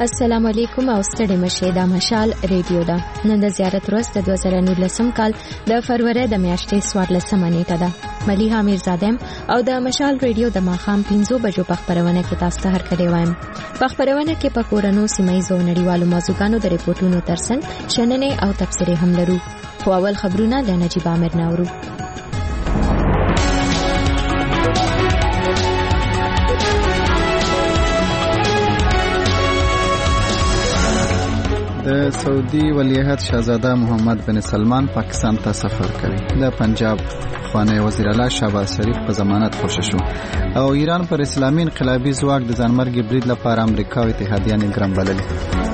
السلام علیکم او ستړي مشه د مشال ریډیو ده. نن د زیارت ورځ د 2019 کال د فروری د میاشتې 14 نیټه ده. ملیحه میرزادم او د مشال ریډیو د ماخام 5 بجو په خبرونه کې تاسو ته هرکلی وایم. په خبرونه کې په کورونو سیمایزو نړیوالو موضوعاتو د ریپورتونو ترڅنګ شننې او تبصرې هم لرو. خو اول خبرونه د نجیب عامر ناورو. د سعودي ولیعهد شاهزاده محمد بن سلمان پاکستان ته سفر کوي. د پنجاب خوانی وزیر اعلی شهباز شریف په ضمانت خوشی شو او ایران پر اسلامي انقلابي ځواک د ځانمرګي برید لپاره امریکا او اتحادیه ګرم بللي.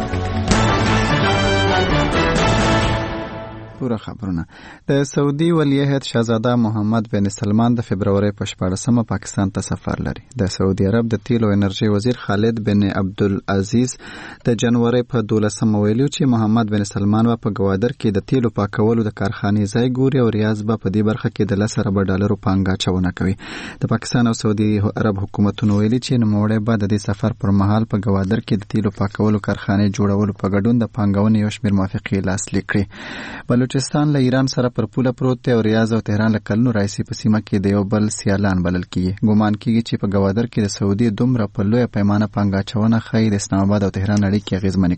پورا خبرونه. د سعودي ولیعهد شاهزاده محمد بن سلمان د فبرवरी په 14 پاکستان ته سفر لري. د سعودي عرب د تیل او انرژي وزیر خالد بن عبدالعزیز د جنوري په 12 ویلو چې محمد بن سلمان په گوادر کې د تیلو پاکولو د کارخانې ځای ګوري او ریاض په دې برخه کې د 10 ارب ډالرو پانګه چونه کوي. د پاکستان او سعودي عرب حکومتونو ویلي چې نوموړی بعد د سفر پر مهال په گوادر کې د تیلو پاکولو کارخانې جوړولو په ګډون د پانګونې یو شمېر موافقې لاسلیک کړي. بلوچستان له ایران سره پر پوله پروت دی او ریاض او تهران له کلونو راځي په سیمه کې د یو بل سیالان بلل کیږي. ګومان کیږي چې په گوادر کې د سعودي دومره په لویه پیمانه پانګه چونه خې د اسلام آباد او تهران اړیکې اغیزمنې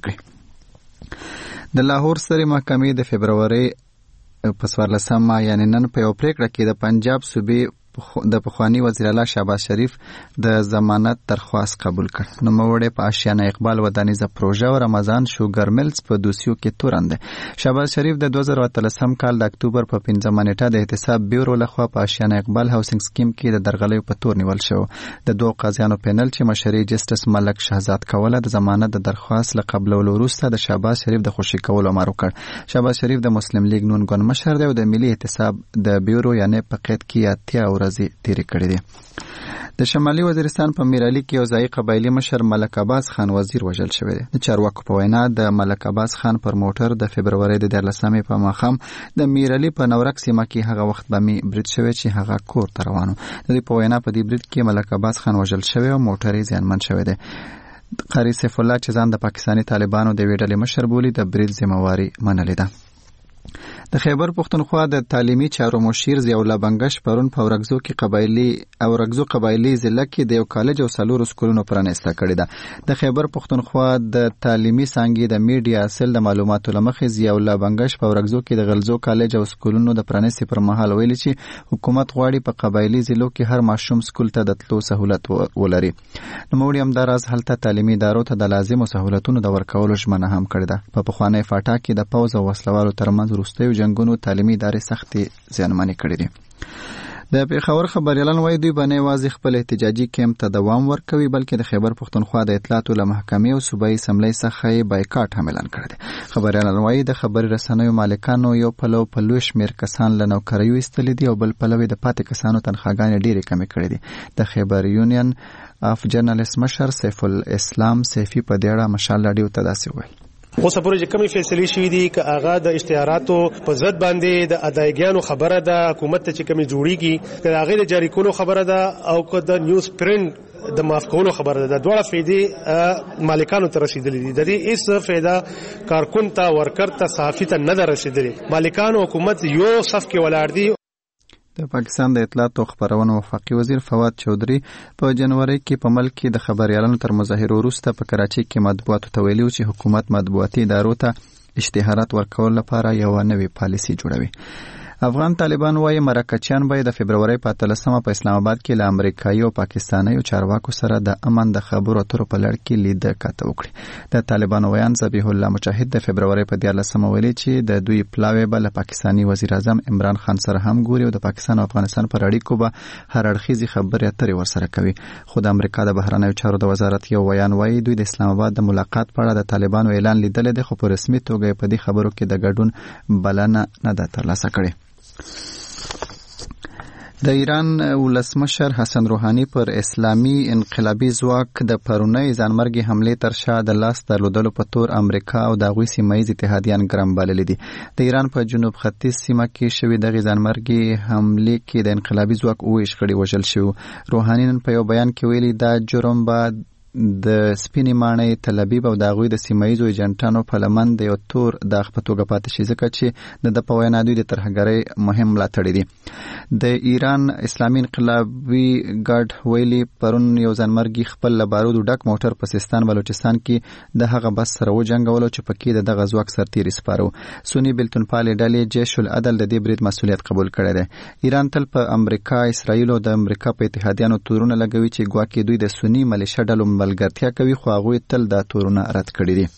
کړې. د لاهور سترې محکمې د فبرवरी په 14 یعنی نن په یو پریکړه کې د پنجاب صوبې د پخوانی وزیر اعلی شهباز شریف د ضمانت درخواست قبول کړ. نو موړې په آشیانه اقبال ودانیزه پروژه او رمضان شوګر ملز په دوسیو کې تورند. شهباز شریف د 2013 کال د اکتوبر په 15 نیټه د احتساب بیورو لخوا په آشیانه اقبال هاوسینګ سکیم کې د درغلیو په تور نیول شو. د دوه قاضیانو پینل چې مشري جسټس ملک شهزاد کوله د ضمانت د درخواست له قبلولو وروسته د شهباز شریف د خوشی کولو امر وکړ. شهباز شریف د مسلم لیگ نون ګوند مشر دی او د ملي احتساب د بیورو یعنی په قید کې اتیا تیری کړی دی. د شمالي وزیرستان په میرعلی کې یو ځای قبایلی مشر ملک عباس خان وزیر وژل شوی دی. د چارواکو په وینا د ملک عباس خان پر موټر د فبرवरी د 14 په ماښام د میرعلی په نورک سیمه کې هغه وخت بمي برید شوی چې هغه کور ته روانو. د دې په وینا په دې برید کې ملک عباس خان وژل شوی او موټر یې زیانمن شوی دی. قاری سیف الله چې ځان د پاکستاني طالبانو د ویډلې مشر بولی د برید ذمہواری منلې ده. د خیبر پختونخوا د تعلیمي چارو مشیر ضیاء الله بنگش پرون په ورغزو کې قبایلی ضلع کې د یو کالج او سلور سکولونو پرانیسته کړی ده. د خیبر پختونخوا د تعلیمي څانګې د میډیا اصل د معلوماتو لمخې ضیاء الله بنگش په ورغزو کې د غلزو کالج او سکولونو د پرانیستې پر مهال ویلي چې حکومت غواړي په قبایلی ضلعو کې هر ماشوم سکول ته د تلو سہولت ولري. نوموړي همداراز هلته تعلیمي ادارو ته د لازمو سہولتونو د ورکولو ژمنه هم کړې ده. په پخوانی فاټا کې د پوځ او وسلوالو ترمنځ وروستیو جنگونو تعلیمي ادارې سختې زیانمنې کړې دي. د پیښور خبريالان وایي دوی باندې یوازې خپل احتجاجي کیمپ ته دوام ورکوي بلکې د خیبر پختونخوا د اطلاعاتو له محکمې او صوبایي اسمبلی څخه بایکاټ هم اعلان کړی دی. خبريالان وایي د خبري رسنیو مالکانو یو پلو په لوی شمېر کسان له نوکریو ایستلي دي او بل پلو د پاتې کسانو تنخواګانې ډېرې کمې کړې دي. د خیبر یونین اف جرنالست مشر سیف الاسلام سیفی په دې اړه مشال راډیو ته داسې وویل. اوس پورې چې کومې فیصلې شوې دي که هغه د اشتهاراتو په ضد باندې د ادایګانو خبره ده حکومت ته چې کومې جوړیږي که هغه د جاری کولو خبره ده او که د نیوز پرنټ د معاف کولو خبره ده دواړه فایدې مالکانو ته رسیدلې دي. د دې هیڅ فایده کارکون ته ورکر ته صحافي ته نه ده رسیدلې. مالکانو حکومت یو صف کې ولاړ دي. د پاکستان د اطلاعات او خبرونو وفاقي وزیر فواد چودري په جنوري کې په ملک کې د خبريالانو تر مظاهرو وروسته په کراچۍ کې مطبوعاتو ته ویلي چې حکومت مطبوعاتي ادارو ته اشتهارات ورکول لپاره یو نوې پالیسي جوړوي. افغان طالبان وايي مرکچیان به د فبرवरी په 13 په اسلام آباد کې له امریکایي او پاکستاني چارواکو سره د امن د خبرو اترو په لړ کې لیده کاته وکړي. د طالبانو ویان ذبیح الله مجاهد د فبرवरी په 14 ویلي چې د دوی پلاوی به له پاکستاني وزیر اعظم عمران خان سره هم ګوري او د پاکستان او افغانستان پر اړیکو به هر اړخیزي خبرې اترې ورسره کوي. خو د امریکا د بهرنیو چارو د وزارت یو ویان وايي دوی د اسلام آباد د ملاقات په اړه د طالبانو اعلان لیدل دي خو په رسمي توګه په دې خبرو کې د ګډون بلنه نه ده ترلاسه کړې. د ایران ولسمشر حسن روحانی پر اسلامي انقلابي ځواک د پرونی ځانمرګي حمله تر شا د لاس درلودلو په تور امریکا او د غوي سیمایي اتحادیان ګرم بللي دي. د ایران په جنوب ختیځ سیمه کې شوې د ځانمرګي حمله کې د انقلابي ځواک اوه شخړې وژل شو. روحانی نن په یو بیان کې ویلي دا جرم به د سپینې ماڼۍ تل ابیب او د هغوی د سیمایزو ایجنټانو په لمن د یو تور داغ په توګه پاتې شي، ځکه چې د په وینا دوی د ترهګرۍ مهم ملاتړي دي. د ایران اسلامي انقلابي ګارد ویلي پرون یو ځانمرګي خپل له بارودو ډک موټر په سیستان بلوچستان کې د هغه بس سره وجنګولو چې پکې د دغه ځواک سرتیري سپاره. سنی بلتونپالې ډلې جیش العدل د دې برید مسؤلیت قبول کړی دی. ایران تل په امریکا، اسرائیل او د امریکا په اتحادیانو تورونه لګوي چې ګواکې دوی د سنی ملیشه ډلو ملګرتیا کوي، خو هغوی تل دا تورونه رد کړي دي.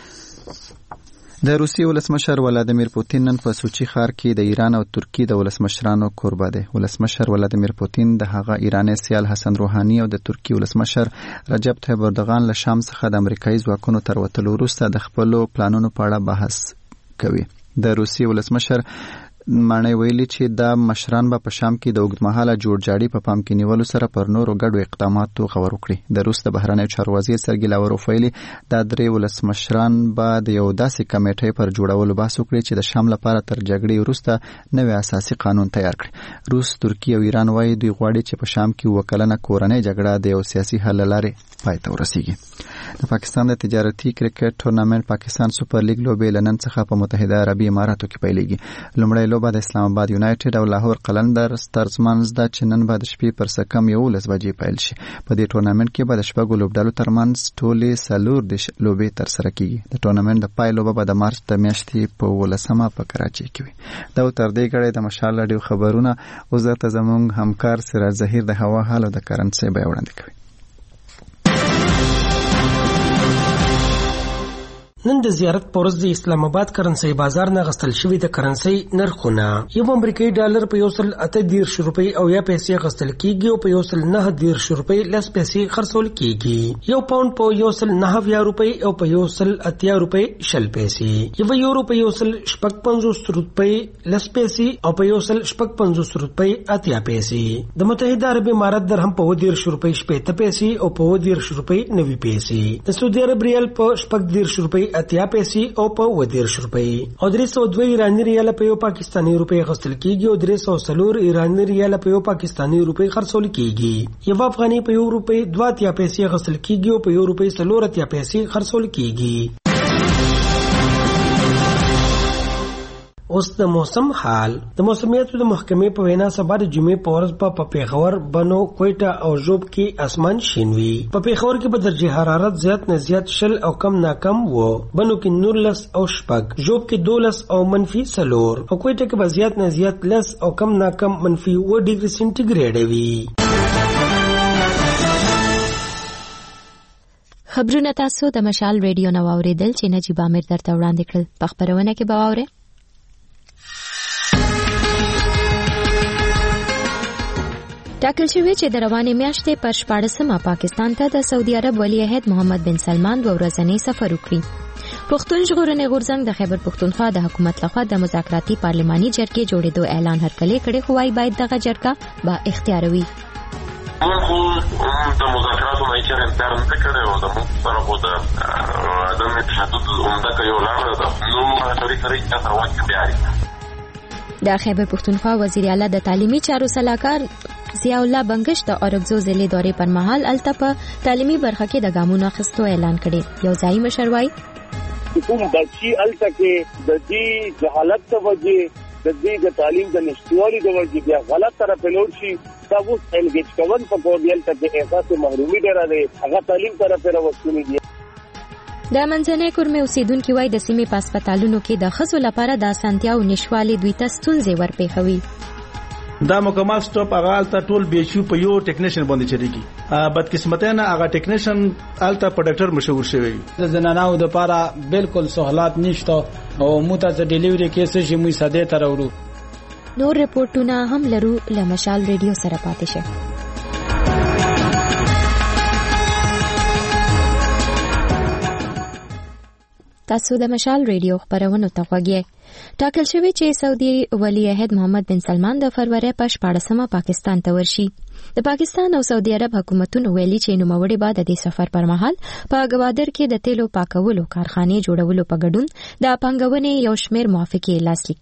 د روسیې ولسمشر ولادیمیر پوتین نن په سوچي ښار کې د ایران او ترکیې د ولسمشرانو کوربه دی. ولسمشر ولادیمیر پوتین د هغه ایرانی سیال حسن روحاني او د ترکیې ولسمشر رجب طیب اردوغان له شام څخه د امریکایي ځواکونو تر وتلو وروسته د خپلو پلانونو په اړه بحث کوي. د روسیې ولسمشر مانای ویلي چې دا مشران به په شام کې د اوږدمهاله جوړجاړي په پام کې نیولو سره پر نورو ګډو اقداماتو غور وکړي. د روس د بهرنیو چارو وزیر سرګی لاوروف ویلي دا درې ولسمشران به د یو داسې کمیټې پر جوړولو بحث وکړي چې د شام لپاره تر جګړې وروسته نوی اساسي قانون تیار کړي. روس، ترکیه او ایران وايي دوی غواړي چې په شام کې وکلنه کورنۍ جګړه د یو سیاسي حل لارې پای ته ورسیږي. د پاکستان د تجارتي کرکټ ټورنامنت پاکستان سوپر لیګ لوبې لنن څخه په متحده عربي اماراتو کې پیلېږي. لومړی لوبه د اسلام آباد یونایټډ او لاهور قلندرز ترڅمنځ ده چې نن به د شپې پر څه کم 11 بجې پیل شي. په دې ټورنامنت کې به د شپږو لوبډلو ترمنځ ټولې 4 لوبې ترسره کیږي. د ټورنامنت د پای لوبه به د مارچ د میاشتې په 18 په کراچۍ کې وي. دا تر دې غړې د مشال راډیو خبرونه اوس درته زموږ همکار سراج ظهیر د هوا حال او د کرنسي بیان وړاندې کوي. نن د زیارت په ورځ د اسلام آباد کرنسي بازار نه غستل شوی د کرنسي نرخونه یو امریکایي ډالر په 1.38 روپۍ او یا پیسې غستل کیږي او په 1.9 روپۍ لس پیسې خرڅول کیږي. یو پاوند په 1.9 روپۍ او په 1.8 روپۍ شل پیسې. یو یورو په 1.55 روپۍ لس پیسې او په 1.55 روپۍ اتیا پیسې. د متحده عرب امارات درهم په 10 روپۍ شپږ پیسې او په 10 روپۍ 9 پیسې. د سعودي عرب ریال په 10 روپۍ اتیا پیسې او په 10 روپۍ او 302 ایرانی ریال په یو پاکستانی روپۍ غستل کیږي او 304 ایرانی ریال په یو پاکستانی روپۍ خرڅول کیږي. یو افغاني په 1 روپۍ 2 پیسې غستل کیږي او په 1 روپۍ 4 پیسې خرڅول کیږي. اوس د موسم حال. د موسمیاتو د محکمې په وینا سبا د جمعې په ورځ په پیښور، بنو، کوټه او ژوب کې اسمان شین وي. په پیښور کې به درجه حرارت زیات نه زیات 0 او کم نه کم وو. بنو کې 19 او 6، ژوب کې 12 او منفي 4 او کوټه کې به زیات نه زیات 10 او کم نه کم منفي 1 ډیګري سنټیګریډ وي. خبرونه تاسو د مشال ریډیو نو اوریدل چې نجیب امیر درته وړاندې کړل. په خبرونه کې به واورئ ټاکل شوی چې د روانې میاشتې پر 14 پاکستان ته د سعودي عرب ولی عهد محمد بن سلمان 2 ورځنی سفر وکړي. پښتون ژغورنې غورځنګ د خیبر پښتونخوا د حکومت لخوا د مذاکراتي پارلماني جرګې جوړېدو اعلان هرکلی کړي، خو وايي باید دغه جرګه با اختیار وي. د مذاکراتو نه چې انترن کړي او د مختلفو د عدم تشدد عمده کوي ولر د نو مشورې سره چې تر وخت بیاري. د خیبر پښتونخوا وزیر اعلی د تعلیمي چارو سلاکار ضیاء الله بنگش د اورګزو ضلع دورې پر مهال الته په تعلیمي برخه کې د ګامونو اخیستو اعلان کړي. یو ځایي مشر وایي کوم بچي الته کې د دې جهالت ته وجه د دې د تعلیم د نشټوالي د وجه بیا غلط طرف لور شي دا اوس انګیج کول په کوډیل ته د احساس محرومي ډیره ده هغه تعلیم طرف راوستونی دي. د منځنۍ کورمې اوسیدونکو وایي د سیمې په هسپتالونو کې د ښځو لپاره د اسانتیا او نشوالي دوی ته ستونزې ورپېښوي. دا مکمل سټاپ هغه الته ټول بیشو په یو ټیکنیشن باندې چریږي. بدقسمتانه هغه ټیکنیشن الته په ډاکټر مشهور شوی. د زنانو د لپاره بالکل سہولت نشته او موته د ډیلیوري کیسه چې موږ ساده تر ورو. نور رپورټونه هم لرو له مشال ریډیو سره پاتې شه. تاسو د مشال ریډیو خبرونه ته غوږی. ټاکل شوی چې سعودي ولی عهد محمد بن سلمان د فروری په 14 پاکستان ته ورشي. د پاکستان او سعودي عرب حکومتونو ویلي چې نوموړي بعد د سفر پر مهال په ګوادر کې د تیلو پاکولو کارخانې جوړولو په ګډون د پنګونې یو شمېر موافقې لاسلیک کړي.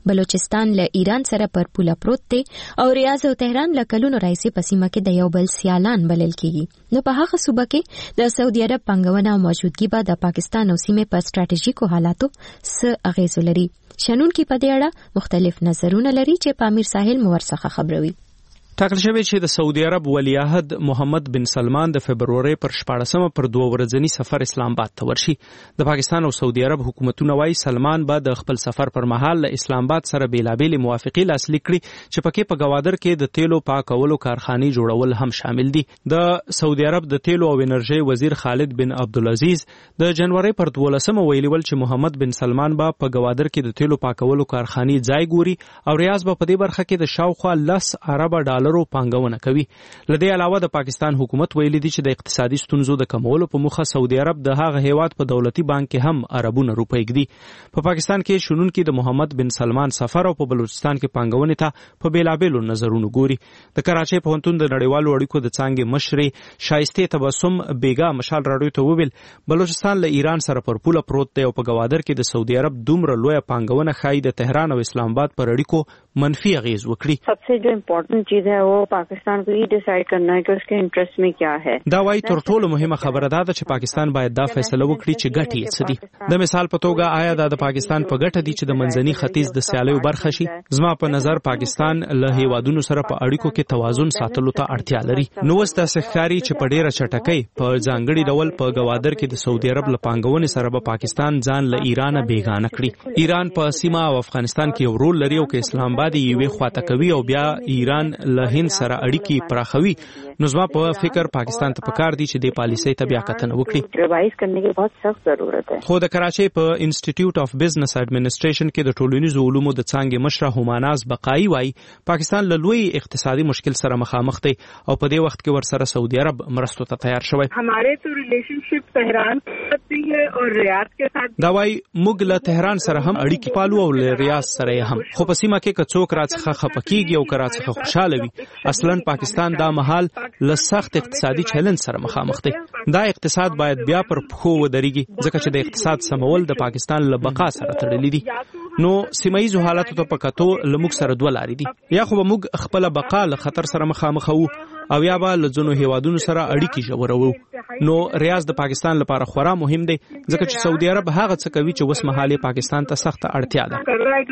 بلوچستان له ایران سره پر پوله پروت دی او ریاض او تهران له کلونو راځي په سیمه کې د یو بل سیالان بلل کیږي. نو په هغه صوبه کې د سعودي عرب پنګونه او موجودګي به د پاکستان او سیمې په ستراتیژیکو حالاتو څه اغیز لري. شنونکي په دې اړه مختلف نظرونه لري چې په امیر ساحل مورڅخه خبروي. ټاکل شوی چې د سعودي عرب ولیعهد محمد بن سلمان د فبرवरी پر 14 پر 2 ورځنی سفر اسلام آباد ته ورشي. د پاکستان او سعودي عرب حکومتونه وايي سلمان به د خپل سفر پر مهال له اسلام آباد سره بیلابېل موافقې لاسلیک کړي چې پکې په گوادر کې د تیلو پاکولو کارخانې جوړول هم شامل دي. د سعودي عرب د تیلو او انرژي وزیر خالد بن عبدالعزیز د جنوري پر 12 ویلي ول چې محمد بن سلمان به په گوادر کې د تیلو پاکولو کارخانې ځای ګوري او ریاض به په دې برخه کې د شاوخوا 10 ارب ډالرو پانګونه کوي. لدې علاوه د پاکستان حکومت ویلي دی چې د اقتصادي ستونزو د کمولو په موخه سعودي عرب د هغه هیواد په دولتي بانک کې هم اربونه روپۍ ږدي. په پاکستان کې شنونکي د محمد بن سلمان سفر او په بلوچستان کې پانګونې ته په بیلابېلو نظرونو ګوري. د کراچۍ پوهنتون د نړیوالو اړیکو د څانګې مشرې شایسته تبسم بیګا مشال راډیو ته وویل بلوچستان له ایران سره پر پوله پروت دی او په گوادر کې د سعودي عرب دومره لویه پانګونه ښایي د تهران او اسلام آباد پر اړیکو منفي اغیز وکړي. सबसे जो इम्पोर्टेंट चीज है वो पाकिस्तान को ये डिसाइड करना है कि उसके इंटरेस्ट में क्या है. دا وايي تر ټولو مهمه خبره ده چې پاکستان باید دا فیصله وکړي چې ګټې یې څه دي. د مثال په توګه آیا دا د پاکستان په ګټه دي چې د منځني ختیځ د سیالیو برخه شي؟ زما په نظر پاکستان له هیوادونو سره په اړیکو کې توازن ساتلو ته اړتیا لري. نو وسته ښکاری چې په ډیره چټکۍ په ځانګړي ډول په گوادر کې د سعودي عرب له پانګونې سره به پاکستان ځان له ایران بیگانه کړي. ایران په سیمه او افغانستان کې یو رول لري او که اسلام آباد یې وی خواته کوي او بیا ایران له هند سره اړیکې پراخوي نو زما په فکر پاکستان ته پکار دي چې د پالیسۍ ته بیا کتنه وکړي. ریوایز کرنے کی بہت سخت ضرورت ہے. خو د کراچۍ په انسټیټیوټ اف بزنس ایڈمنسټریشن کې د ټولنیزو علومو د څانګې مشره هماناز بقایي وايي پاکستان له لوی اقتصادي مشکل سره مخامخ دی او په دې وخت کې ورسره سعودي عرب مرستو ته تیار شوی. ہمارے تو ریلیشنشپ تهران سره ہے اور ریاض کے ساتھ دا وايي موږ له تهران سره هم اړیکې پالو او له ریاض سره هم. خو په سیمه کې کڅوک راڅخه خپکیږي او کراڅخه خوشاله وي. اصلا پاکستان دا مهال له سخت اقتصادي چیلنج سره مخامخ دی. دا اقتصاد باید بیا پر پخو ودرېږي ځکه چې د اقتصاد سمول د پاکستان له بقا سره تړلې دي. نو سیمایي حالاتو ته پکاتو لموږ سره دوه لارې دي. یا خو موږ خپل بقا له خطر سره مخامخ وو او یا به له ځینو هیوادونو سره اړیکې ژورو. نو ریاض د پاکستان لپاره خورا مهم دی ځکه چې سعودي عرب هغه څه کوي چې اوس مهال پاکستان ته سخت اړتیا ده.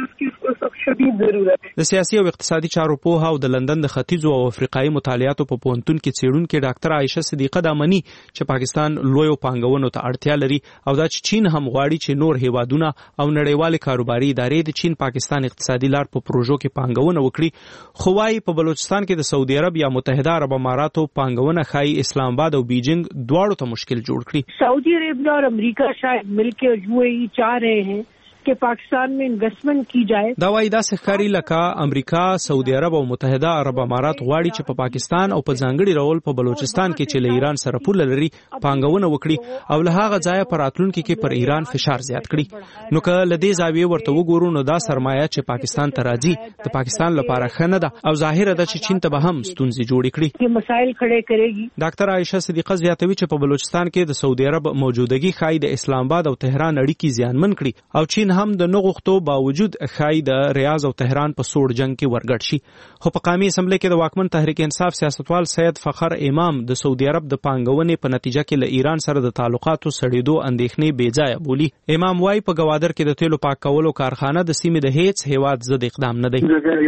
د سیاسي او اقتصادي چارو پوها او د لندن د ختیځو او افریقایي مطالعاتو په پوهنتون کې څېړونکې ډاکټر عایشه صدیقه دا مني چې پاکستان لویو پانګونو ته اړتیا لري او دا چې چین هم غواړي چې نور هیوادونه او نړیوالې کاروباري ادارې د چین پاکستان اقتصادي لار په پروژو کې پانګونه وکړي. خو وايي په بلوچستان کې د سعودي عرب یا متحده عرب اماراتو پانګونه ښایي اسلام آباد او بیجینګ دواړو ته مشکل جوړ کړي. سعودی عرب اور امریکہ شاید مل کے UAE چاہ رہے ہیں کہ پاکستان میں انویسٹمنٹ کی جائے. دا وايي دا ښکاری لکه امریکا، سعودي عرب او متحده عرب امارات غواړي چې په پاکستان او په ځانګړي ډول په بلوچستان کې چې له ایران سره پوله لري پانګونه وکړي او له هغه ځایه پر راتلونکي کې پر ایران فشار زیات کړي. نو که له دې زاویې ورته وګورو نو دا سرمایه چې پاکستان ته راځي د پاکستان لپاره ښه نه ده او ظاهره ده چې چین ته به هم ستونزې جوړې کړي. یہ مسائل کھڑے کرے گی. ډاکټر عایشه صدیقه زیاتوي چې په بلوچستان کې د سعودي عرب موجودګي ښایي د اسلام آباد او تهران اړیکې زیانمن کړي او چین هم د نغښتو باوجود ښایي د ریاض او تهران په سوړ جنگ کې ورګډ شي. خو په قومي اسمبلی کې د واکمن تحریک انصاف سیاستوال سید فخر امام د سعودي عرب د پانګونې په نتیجه کې له ایران سره د تعلقاتو سړېدو اندېښنې بې ځایه بولي. امام وايي په گوادر کې د تیلو پاک کولو کارخانه د سیمې د هیڅ هیواد ضد اقدام نه دی.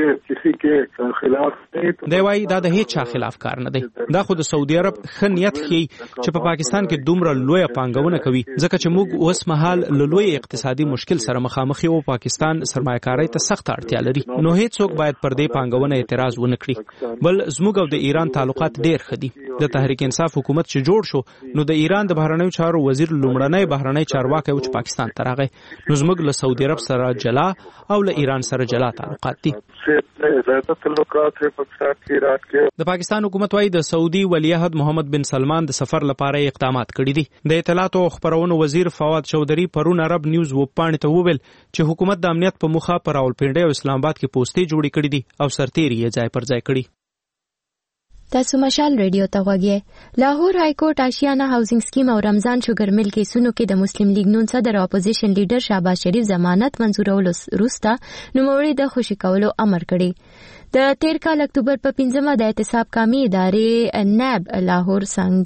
دی وايي دا د هیڅ چا خلاف کار نه دی. دا خو د سعودي عرب ښه نیت ښیي چې په پاکستان کې دومره لویه پانګونه کوي ځکه چې موږ اوس مهال له لوی اقتصادي مشکل سره مخامخ یو. پاکستان سرمایه‌کارۍ ته سخت اړتیا لري نو هیڅوک باید پر دې پانګونه اعتراض ونه کړي. بل زموږ او د ایران تعلقات ډېر ښه دي. د تحریک انصاف حکومت چې جوړ شو نو د ایران د بهرنیو چارو وزیر لومړنی بهرنی چارواکی و چې پاکستان ته راغی. نو زموږ له سعودي عرب سره جلا او له ایران سره جلا تعلقات دي. د پاکستان حکومت وايي د سعودي ولیعهد محمد بن سلمان د سفر لپاره اقدامات کړي دي. د اطلاعات او خبرونو وزیر فواد چودھری پرون عرب نیوز وپاڼې ته وویل چې حکومت د امنیت په مخه پر راولپنډۍ او اسلام آباد کې پوسټې جوړې کړې دي او سرتیري یې ځای پر ځای کړي. تاسو مشال ریډیو ته غوږی. لاهور های کورټ آشیانه هاوسینګ سکیم او رمضان شوګر مل کیسونو کې د مسلم لیگ نون صدر اپوزیشن لیډر شهباز شریف ضمانت منزورولو وروسته نوموړي د خوشي کولو امر کړی. د 13 کال اکتوبر په 15 د احتساب کامي ادارې ناب لاهور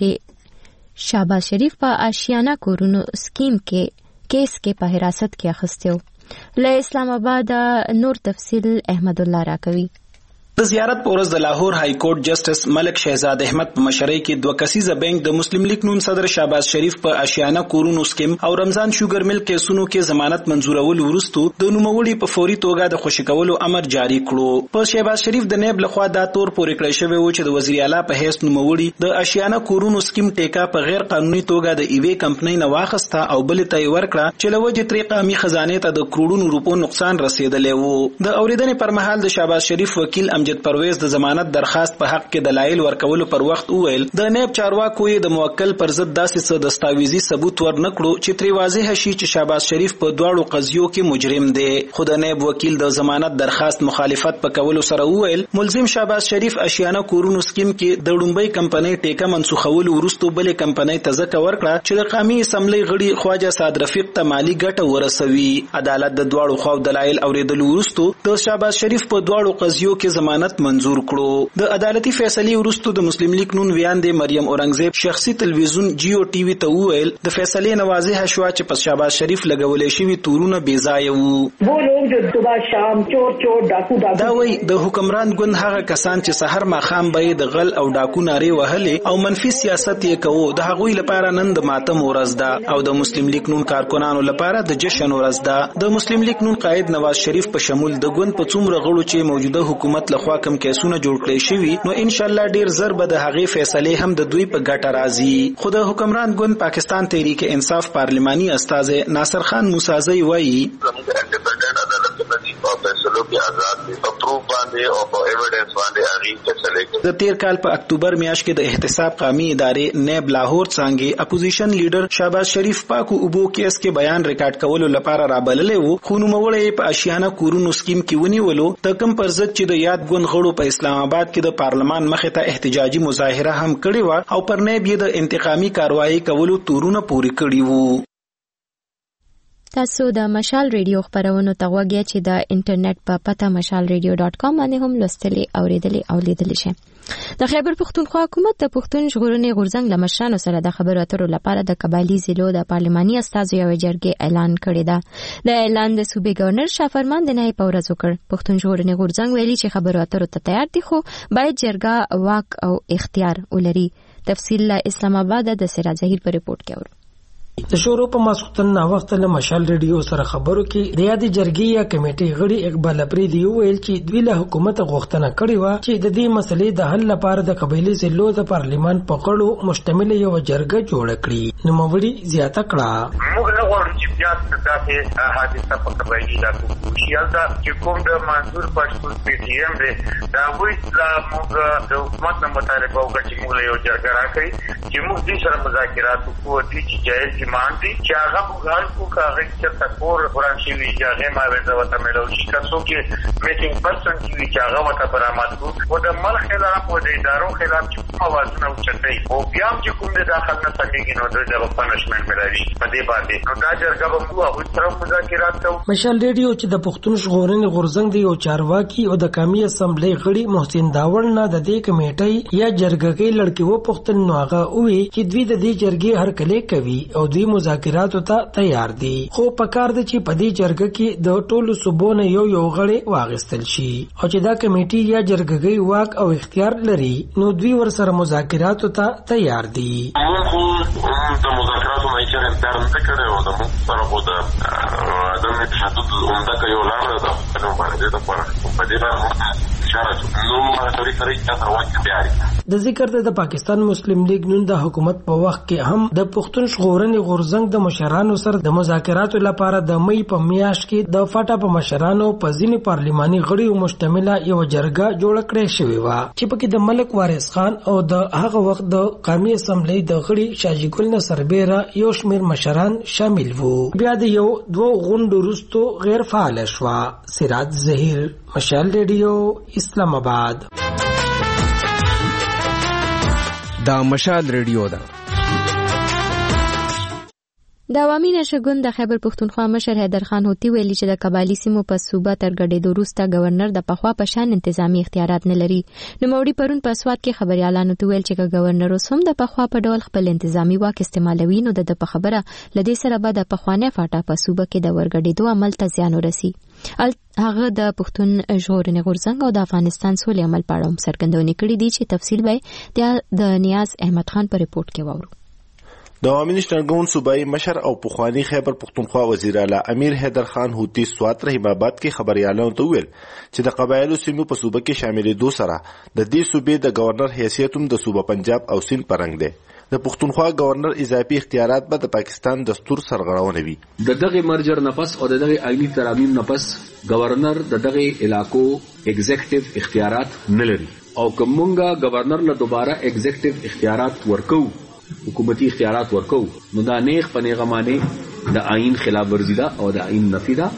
څنګه شهباز شریف په آشیانه کورونو سکیم کې کیس کې په حراست کې اخیستو. له اسلام آباد نور تفصیل احمد الله راکوي. د زیارت په ورځ د لاهور های کورټ جسټس ملک شهزاد احمد په مشرۍ کې دوه کسیزه بینک د مسلم لیگ نون صدر شهباز شریف په آشیانه کورونو سکیم او رمضان شوګر مل کیسونو کې ضمانت منزورول وروسته د نوموړي په فوري توګه د خوشي کولو امر جاری کړو. په شهباز شریف د نیب لخوا دا تور پورې کړی شوی و چې د وزیر اعلی په حیث نوموړي د آشیانه کورونو سکیم ټیکا په غیر قانوني توګه د ایوې کمپنۍ نه واخسته او بل ته ورکړه چې لوجه تری قامي خزانه ته د کروڑونو روپو نقصان رسیدلی وو. د اوریدنې پر مهال د شهباز شریف وکیل امجد پرویز د ضمانت درخواست په حق کې دلایل ورکولو پر وخت وویل د نیب چارواکو د موکل پر ضد داسې څه دستاویزي ثبوت ورنکړو چې تری واضح شي چې شهباز شریف په دواړو قضیو کې مجرم دی. خو د نیب وکیل د ضمانت درخواست مخالفت په کولو سره وویل ملزم شهباز شریف آشیانه کورونو سکیم کې د لومبۍ کمپنۍ ټیکه منسوخولو وروسته بلې کمپنۍ ته ځکه ورکړه چې د قومي اسمبلی غړي خواجه سعد رفیق ته مالی ګټه ورسوي. عدالت د دواړو خواو دلایل اوریدلو وروسته د شهباز شریف په دواړو قضیو کې ضمانت منظور کړو. د عدالتي فیصلې وروسته د مسلم لیگ نون ویاندې مریم اورنګزیب شخصي تلویزیون جیو ټي وي ته وویل د فیصلې نوازه شو چې په شهباز شریف لګولې شوی تورونه بې ځای وو. وہ لوگ جو صبح شام چور ډاکو دا وایي د حکمران ګوند هغه کسان چې سحر ماښام به د غل او ډاکو نارې وهلې او منفي سیاست یې کوو د هغوی لپاره نن د ماتم ورځ ده او د مسلم لیگ نون کارکنانو لپاره د جشن ورځ ده. د مسلم لیگ نون قائد نواز شریف په شمول د ګوند په څومره غړو چې موجوده حکومت لخوا کم کیسونه جوړ کړی شوی نو ان شاء الله ډیر زر به د هغې فیصله هم د دوی په ګټه راځي. خو د حکمران ګوند پاکستان تحریک انصاف پارلماني استاد ناصر خان موسازی وایي د 13 کال په اکتوبر میاشت کې د احتساب قومي ادارې نیب لاهور څنګه اپوزیشن لیډر شهباز شریف پاکو اوبو کیس کې بیان ریکارډ کولو لپاره رابللې وو. خو نوموړی په آشیانه کورونو سکیم کې ونیولو د کم پر ضد چې د یاد ګوند غړو په اسلام آباد کې د پارلمان مخې ته احتجاجي مظاهره هم کړې و او پر نیب یې د انتقامي کاروایی کولو تورونه پوري کړي وو. تاسو د مشال ریډیو خبرونو ته غوږی چې د انټرنیټ په پته mashalradio.com باندې هم لوستلی اوریدلی او لیدلی شئ. د خیبر پختونخوا حکومت د پښتون ژغورنې غورځنګ له مشرانو سره د خبرو اترو لپاره د قبایلي ضلعو د پارلماني استازو یو جرګې اعلان کړی ده. د اعلان د صوبې گورنر شافرمان د نه په ورځ وکړ. پښتون ژغورنې غورځنګ ویلي چې خبرو اترو ته تیار دي خو باید جرګه واک او اختیار ولري. تفصیل له اسلام آباد د سراج ظهیر په ریپورت کې اورو. د شورو په ماسختن نا وخت له مشال ریډیو سره خبرو کې د یادې جرګې یا کمیټې غړي اقبال افریدي ویل چې دوی له حکومت غوښتنه کړې و چې د دې مسلې د حل لپاره د قبایلي ضلعو د پارلیمان په غړو مشتمل یو جرګه جوړه کړي. نوموړي زیاته کړه موږ نه غواړو چې بیا داسې حادثه په قبایلي علاقو کې یالته چې کوم د منظور پښتون پی ټی ایم دی دا وایي چې موږ د حکومت نه مطالبه وکړو چې موږ یو جرګه راکړي چې موږ دې سره مذاکرات وکړو چې جایز مانتی چې هغه بغال کو کاغذ چې تکور قرآن شي وی هغه ما وځه وته ملو شي تاسو کې میټینګ پرسن چې هغه وته برآمد کو او د مل خلاف او د ادارو خلاف چې اوازونه اوچتای او بیا چې کوم د داخل نه څنګه نو د پنشمنت ملوي په دې باندې نو دا جرګه به موږ او تر مذاکرات کوو. مشال ریډیو چې د پښتون ژغورنې غورځنګ دی او چارواکي او د قومي اسمبلی غړي محسن داوړ نه د دې کمیټې یا جرګه کې لړکی و پښتون نو هغه وی چې دوی د دې جرګې هر کله کوي او دوی مذاکراتو ته تیار دي. خو پکار دي چې په دې جرګه کې د ټولو صوبونو یو غړی واغستل شي او چې دا کمیټې یا جرګه واک او اختیار لري نو دوی ورسره مذاکراتو ته تیار دي. د مذاکراتو نه چې انتر نه کړي او د مختلفو د عدم تشدد عمده کوي ولاره ده نو باندې د په دې باندې اشاره نو مهاجري کوي چې تاسو واکه د ذکر د پاکستان مسلم لیگ نون د حکومت په وخت کې هم د پښتون ژغورنې غورځنګ د مشرانو سره د مذاکراتو لپاره د مې په میاشت کې د فاټا په مشرانو په ځینې پارلماني غړیو مشتمله یو جرګه جوړ کړې شوې و چې پکې د ملک وارث خان او د هغه وخت د قومي اسمبلی د غړي شاجي ګل نصر بیره یو شمېر مشران شامل وو. بیا د یو دوه غونډو وروسته غیر فعال شو. سراج ظهیر، مشال ریډیو، اسلام آباد. دا مشال ریډیو ده. د عوامي نشګون د خیبر پښتونخوا مشر حیدر خان هوتی ویلي چې د قبایلی سیمو په صوبه تر ګډېدو وروسته گورنر د پخوا په شان انتظامی اختیارات نه لري. نوموړي پرون په سواد کې خبريالانو ته ویل چې گورنر اوس هم د پخوا په ډول خپل انتظامی واک استعمالوي، نو د په خبره لدې سره به د پخوانه فاټا په صوبه کې د ورګډېدو عمل ته زیان ورسي. هغه د پښتون ژغورنې غورځنګ او د افغانستان سولې عمل په اړه هم څرګندونه کړې دي چې تفصیل به د نیاز احمد خان په ریپورت کې واورو. د عوامي نشګون صوبایي مشر او پخوانی خیبر پختونخوا وزیر اعلی امیر حیدر خان هوتی سوات رحیم آباد کې خبريالانو ته ویل چې د قبایلو سیمو په صوبه کې شاملېدو سره د دې صوبې د گورنر حیثیت هم د صوبه پنجاب او سند پرنګ دی. د پختونخوا گورنر اضافي اختیارات به د پاکستان دستور سرغړونه وي. د دغه مرجر نفس او د دغه آئینی ترامیم نفس گورنر د دغه علاقو ایگزیکټیو اختیارات نه لري او کومګه گورنر له دوباره ایگزیکټیو اختیارات ورکو، حکومتي اختیارات ورکو، نو دا نیغ پنیغه معنی د آئین خلاف ورزی ده او د آئین نفی ده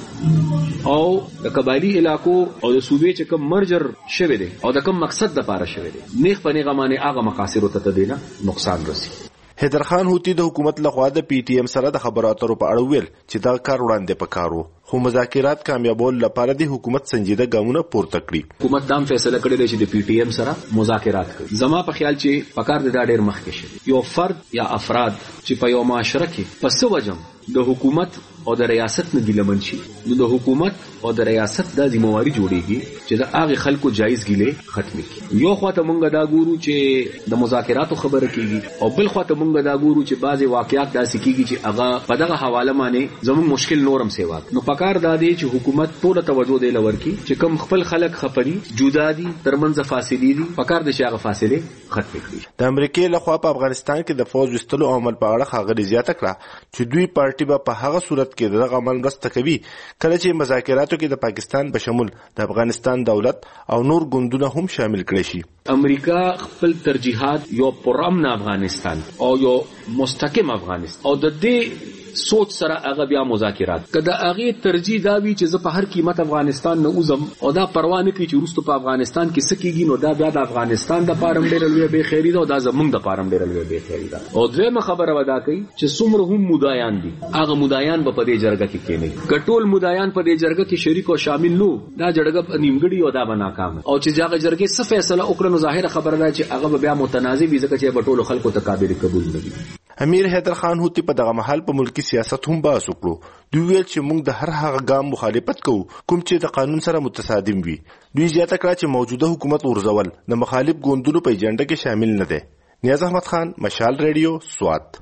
او د قبایلی علاقو او د صوبې چې کوم مرجر شوی دی او د کوم مقصد د پاره شوی دی، نیغ پنیغه معنی هغه مقاصد ته تدینه نقصان رسی. حیدر خان هوتی د حکومت لخوا د پی ټی ایم سره د خبرو اترو په اړه ویل چې دا کار وړاندې پکارو، خو مذاکرات کامیابول لپاره د حکومت سنجیده ګامونه پورته کړي. حکومت دا فیصله کړې ده چې د پی ټی ایم سره مذاکرات کوي. زما په خیال چې پکار د ډېر مخکې شي یو فرد یا افراد چې په یو معاشره کې پس وجم د حکومت او د ریاست نه ګیلمن شي، نو د حکومت او د ریاست د ذمہواری جوړیږي چې د هغه خلکو جایز ګیله ختمي کړي. یو خواته مونږ دا ګورو چې د مذاکراتو خبره کیږي او بل خواته مونږ دا ګورو چې بعضي واقعیات داسې کیږي چې هغه په دغه حواله باندې زموږ مشکل نورم سیوا. نو پکار دا دی چې حکومت ټول توجه دی لور کی چې کم خپل خلک خپري جدا دي ترمنځ فاصله دي، پکار د شاغه فاصله ختم کړي. د امریکای لخوا په افغانستان کې د فوج وستلو عمل په اړه خبري زیاته کړه چې دوی پارټي په هغه صورت کې دغه عمل مرسته کوي کله چې مذاکراتو کې د پاکستان په شمول د افغانستان دولت او نور ګوندونه هم شامل کړي شي. امریکا خپل ترجیحات یو پرامن افغانستان او یو مستقیم افغانستان او د دې سوچ سره هغه بیا مذاکرات کله هغه ترجیح دا وی چې زه په هر قیمت افغانستان نه اوزم او دا پروا نه کوي چې وروسته په افغانستان کې سکیږي، نو دا بیا د افغانستان د پارم ډېر لوی به خیری ده او دا زمونږ د پارم ډېر لوی به خیری ده. او دویمه خبره ودا کوي چې څومره هم مدایان دي هغه مدایان په دې جرګه کې کېني، کټول مدایان په دې جرګه کې شریک او شامل نو دا جرګه نیمګړی او دا ناکام او چې هغه جرګه څه فیصله وکړي نو ظاهر خبره ده چې هغه بیا متنازع وي ځکه چې په ټولو خلکو ته قابل قبول نه دي. امیر حیدر خان هوتی په دغه محل په ملکی سیاست هم باس وکړو. دوی ویل چې موږ د هر هغه ګام مخالفت کوو کوم چې د قانون سره متصادم وي. دوی زیاته کړه چې موجوده حکومت ورزول د مخالف ګوندونو په ایجنډا کې شامل نه دی. نیاز احمد خان، مشال ریډیو، سوات.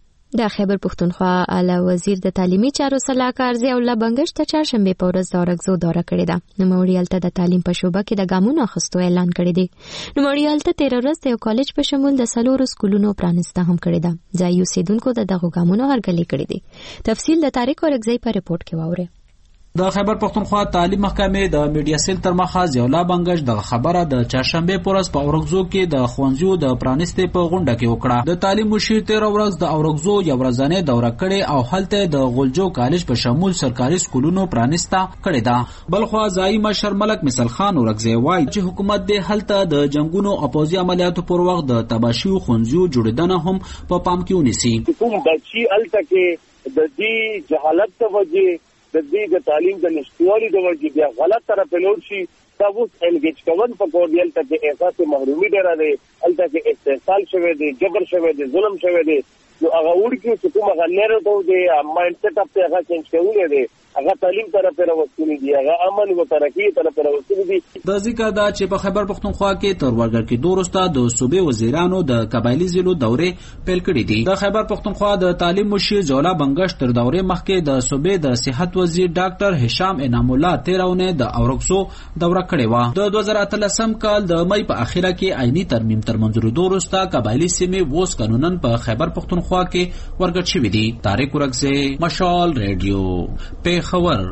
د خیبر پښتونخوا اعلی وزیر د تعلیمي چارو سلاکار ضیاء الله بنگش ته چهارشنبه په ورځ د اورګزو دوره کړې ده. نوموړي هلته د تعلیم په شوبه کې د ګامونو اخیستو اعلان کړی دی. نوموړي هلته 13 ورځ د یو کالج په شمول د 4 سکولونو پرانیسته هم کړې ده. ځایي اوسیدونکو د دغه ګامونو هرکلی کړی دی. تفصیل د طارق اورګزی په ریپورت کې واورئ. د خیبر پښتونخوا تعلیم محکمې د میډیا سیل تر مخه ضیاء الله بنگش د خبره د چهارشنبه پورز په اورګزو کې د خوانزیو د پرانیستې په غونډه کې وکړه. د تعلیم مشیر 13 ورځ د اورګزو یو ورځنۍ دوره کړې او هلته د غلجو کالج په شمول سرکاري سکولونو پرانیسته کړې ده. بلخوا ځایي مشر ملک مثل خان اورګزی وایي چې حکومت د هلته د جنگونو او پوځي عملیاتو پر وخت د تباشیو خوانزیو جوړیدنه هم په پام کې ونیسي. کوم بچي الته کې د دې جهالت ته وجه د دې د تعلیم د نشټوالي د وجې بیا غلط طرف لور شي دا اوس انګیج کول په کوډیل ته کې احساس محرومي ډېره دی، الته کې استحصال شوی دی، جبر شوی دی، ظلم شوی دی. نو هغه وړکي چې کوم هغه لري ته دی مایند سیټ اپ ته هغه چینج کولی دی، هغه تعلیم طرف راوستلی دی، هغه امن او ترقی طرف راوستلی دی. د ذکر دا چې په خیبر پښتونخوا کې تر ورګر کې دوه د صوبې وزیرانو د قبایلی ضلعو دورې پیل کړې دي. د خیبر پښتونخوا د تعلیم مشیر ضیاء الله بنگش تر دورې مخکې د صوبې د صحت وزیر ډاکټر هشام انعام الله 13 د اورګزو دوره کړې و. د 2013 کال د مې په اخیره کې آئینی ترمیم تر منځورېدو وروسته قبایلی سیمې ووس قانونن په خیبر پښتونخوا کې ورګډ شوې دي. طارق اورګزی، مشال ریډیو، خبر.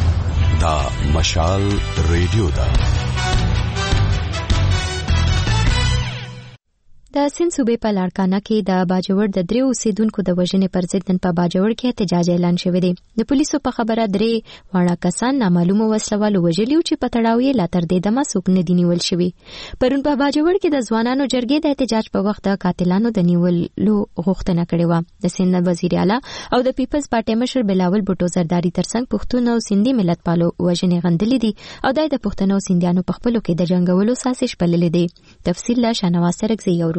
دا مشال ریډیو دا د سند صوبې په لاړکانه کې د باجوړ د 3 اوسیدونکو د وژنې پر ضد نن په باجوړ کې احتجاج اعلان شوی دی. د پولیسو په خبره 3 واړه کسان نامعلومه وسلوالو وژلي چې په تړاو یې لا تر دې دمه څوک نه دی نیول شوی. پرون په باجوړ کې د ځوانانو جرګې د احتجاج په وخت د قاتلانو د نیولو غوښتنه کړې و. د سند وزیر اعلی او د پیپلز پارټي مشر بلاول بوټو زرداری ترڅنګ پښتون او سندي ملت پالو وژنې غندلې دي او د پښتنو سنديانو په خپلو کې د جنگولو سازش پللې دي. تفصیل لا شانواز سرک زیورو.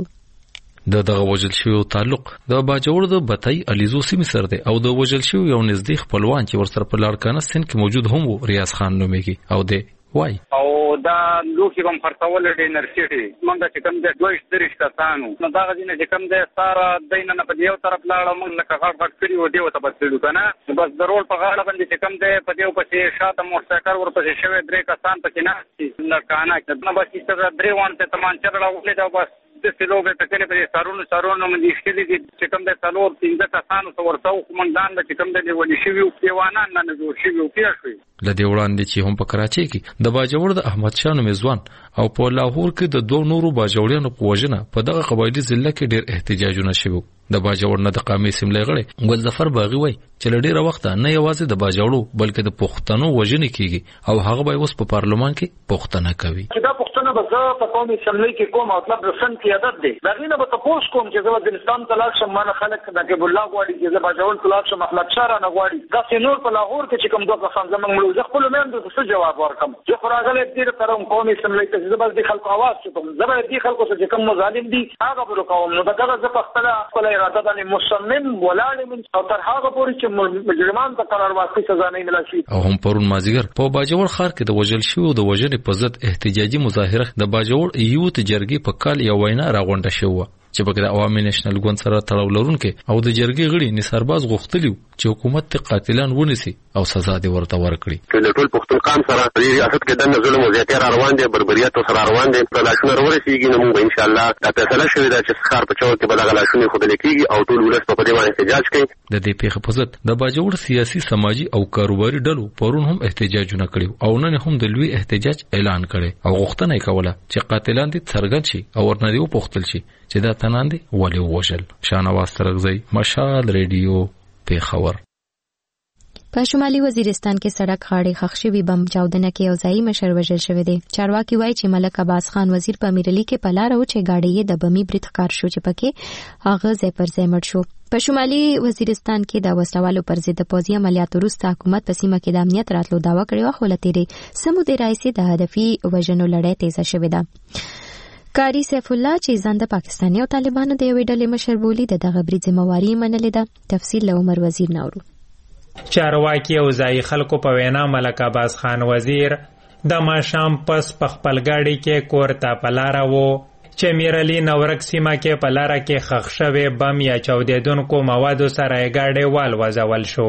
دغه وژل شوی تعلق د باجوړ د بتای الیزو سیمې سره دی او د وژل شوی یو نږدې خپلوان چې ورسره په لاړکانه سند کې موجود هم وو ریاض خان نومېږي او دی وای او دا لوکي بم خرڅول د انرژي موږ چې کوم د 22 کسانو نو دا غوښنه چې کوم د سارا دینه په یو طرف لاړو موږ لکه غړ کړی و دی او تبصیل کنه بس ضرور په غاړه باندې چې کوم د په دیو پسې شاته موټرسایکل ورپسې شوی 3 کسان پکې نه لکانه نو بس چې 3 وانته تمان چرړه ولې دا بس د سلوګه تکلې په سارونو باندې شکلې دي چې کوم د څلور 15 کسانو څو ورته کومندان د چې کوم د ولې شوی او دیوانان نه جوړ شوی او پیښوي لدی وړاندې چې هم په کراچۍ کې د باجوړ د احمد شاه نومځوان او په لاهور کې د 2 نورو باجوړیانو په وژنه په دغه قبایلی ضلع کې ډېر احتجاجونه شوي. د باجوړ نه د قامي سیملې غړي ګل ظفر باغی وای چې لډیره وخت نه یوازې د باجوړو بلکې د پښتنو وژنې کیږي او هغه به اوس په پارلمان کې پښتنه کوي. دا پښتنه به زه په قومي سیملې کې کوم مطلب رسن کې عادت دی دغه نه به تاسو کوم چې زه د افغانستان طلاق شم مانه خلک د قبول الله غواړي چې زه باجوړ طلاق شم احمد شاه نه غواړي دا څنور په لاهور کې چې کوم دوه کسان زمونږ ملو زه خپل مېند د څه جواب ورکم زه خراغله دې تر قومي سیملې کې زه بس د خلکو आवाज شوم زه به دې خلکو چې کوم ظالم دي هغه به کوم نو دغه زه په خپل اراده باندې مصمم ولاړ من او تر هغه پورې چې مجرمان ته قرار واقعي سزا نه ملي شي. او هم پرون مازیګر په باجوړ ښار کې د وژل شوی د وژنې په ضد احتجاجي مظاهره د باجوړ یوت جرګې په کال یو وینا راغونډه شوه چې په د عوامي نېشنل ګوند سره تړاو لرونکي او د جرګې غړي نثارباز غوښتلی چې حکومت ته قاتلان ونیسي او سزا دې ورته ورکړي. د ټول پښتون قام سره د ریاست کې د ظلم او زیاتې روان دي بربریت سره روان دي په لاشونه ورسیږي نو موږ ان شاء الله دا فیصله شوې ده چې ښار په چوک کې بدل لاشونه خودل کېږي او ټول ولس په دې باندې احتجاج کوي. د دې پیښې په ضد د باجوړ سیاسي سماجی او کاروباري ډلو پرون هم احتجاجونه کړي او نن هم د لوی احتجاج اعلان کړي او غوښتنه یې کوله چې قاتلان دې څرګند شي او ورنه دې وپوښتل شي چې دا تنان دي ولې وژل. شانواز ترغزی مشال ریډیو پیښور. په شمالي وزیرستان کې سړک غاړې ښخ شوي بم چاودنه کې یو ځایي مشر وژل شوی دی. چارواکي وایي چې ملک عباس خان وزیر په امیرعلي کې په لاره و چې ګاډۍ یې د بمي برید ښکار شو چې پکې هغه ځای پر ځای مړ شو. په شمالي وزیرستان کې د وسلوالو پر ضد د پوځي عملیاتو وروسته حکومت په سیمه کې د امنیت راتلو دعوه کړې وه خو له تېرې څه مودې راهیسې د هدفي وژنو لړۍ تیزه شوې ده. کاری سیف الله چې ځان د پاکستاني او طالبانو د یوې ډلې مشر بولي د دغه برید ذمہواري منلې ده. تفصیل له عمر وزیر نورو. چارواکي او ځایي خلکو په وینا ملک عباس خان وزیر د ماښام پس په خپل ګاډۍ کې کور ته په لاره و چې امیرعلي نورک سیمه کې په لاره کې ښخ شوی بم یا چاودېدونکو موادو سره یې ګاډۍ والوځول شو.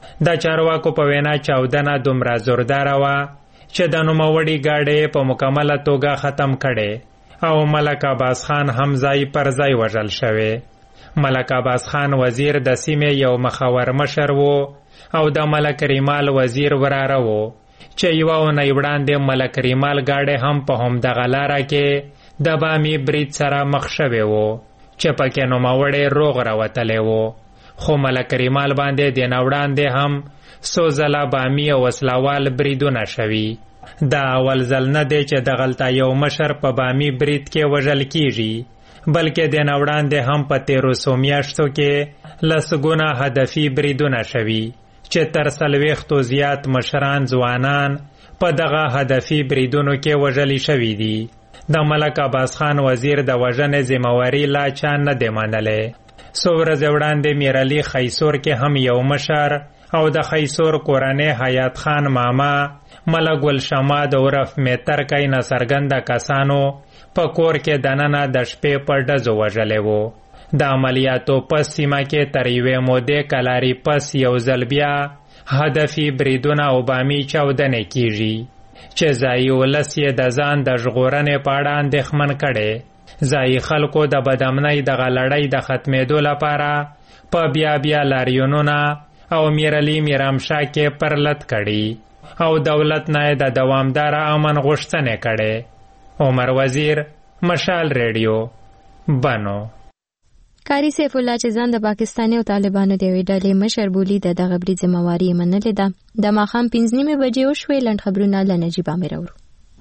د چارواکو په وینا چاودنه دومره زورداره وه چې د نوموړي ګاډۍ په مکمله توګه ختم کړې او ملک عباس خان هم ځای پر ځای وژل شوی. ملک عباس خان وزیر د سیمې یو مخور مشر و او د ملک ریمال وزیر وراره و چې یوه اونۍ وړاندې ملک ریمال ګاډۍ هم په همدغه لاره کې د بامي برید سره مخ شوی و چې پکې نوموړی روغ راوتلی و خو ملک ریمال باندې د نه وړاندې هم څو ځله بامي او وسلوال بریدونه شوي. دا اول ځل نه دی چې دغلته یو مشر په بامي برید کې وژل کیږي بلکې د نه وړاندې هم په تیرو څو میاشتو کې لسګونه هدفي بریدونه شوي چې تر 40 زیات مشران ځوانان په دغه هدفي بریدونو کې وژل شوي دي. د ملک عباس خان وزیر د وژنې ذمہواري لا چا نه دی منلی. څو ورځې وړاندې میرعلي خیسور کې هم یو مشر او د خیسور کورنۍ حیات خان ماما ملک ګل شماد عرف میترکی ناڅرګنده کسانو په کور کې دننه د شپې په ډزو وژلی و. د عملیاتو پس سیمه کې تر یوې مودې کلاري پس یو ځل بیا هدفي بریدونه او بامي چاودنې کیږي چې ځایي ولس یې د ځان د ژغورنې په اړه اندېښمن کړی. ځایي خلکو د بدامنۍ دغه لړۍ د ختمېدو لپاره په بیا لاریونونه او میرعلي میرامشاه کې پرلت کړي او دولت نه د دوامداره امن غوښتنې کړي. عمر وزیر مشال ریډیو بنو. قاری سیف الله چې ځان د پاکستاني او طالبانو د یوې ډلې مشر بولي د دغه برید ذمہواري منلې ده. د ماښام 5:30 بجې وشوې. لنډ خبرونه له نجیب عامر اورو.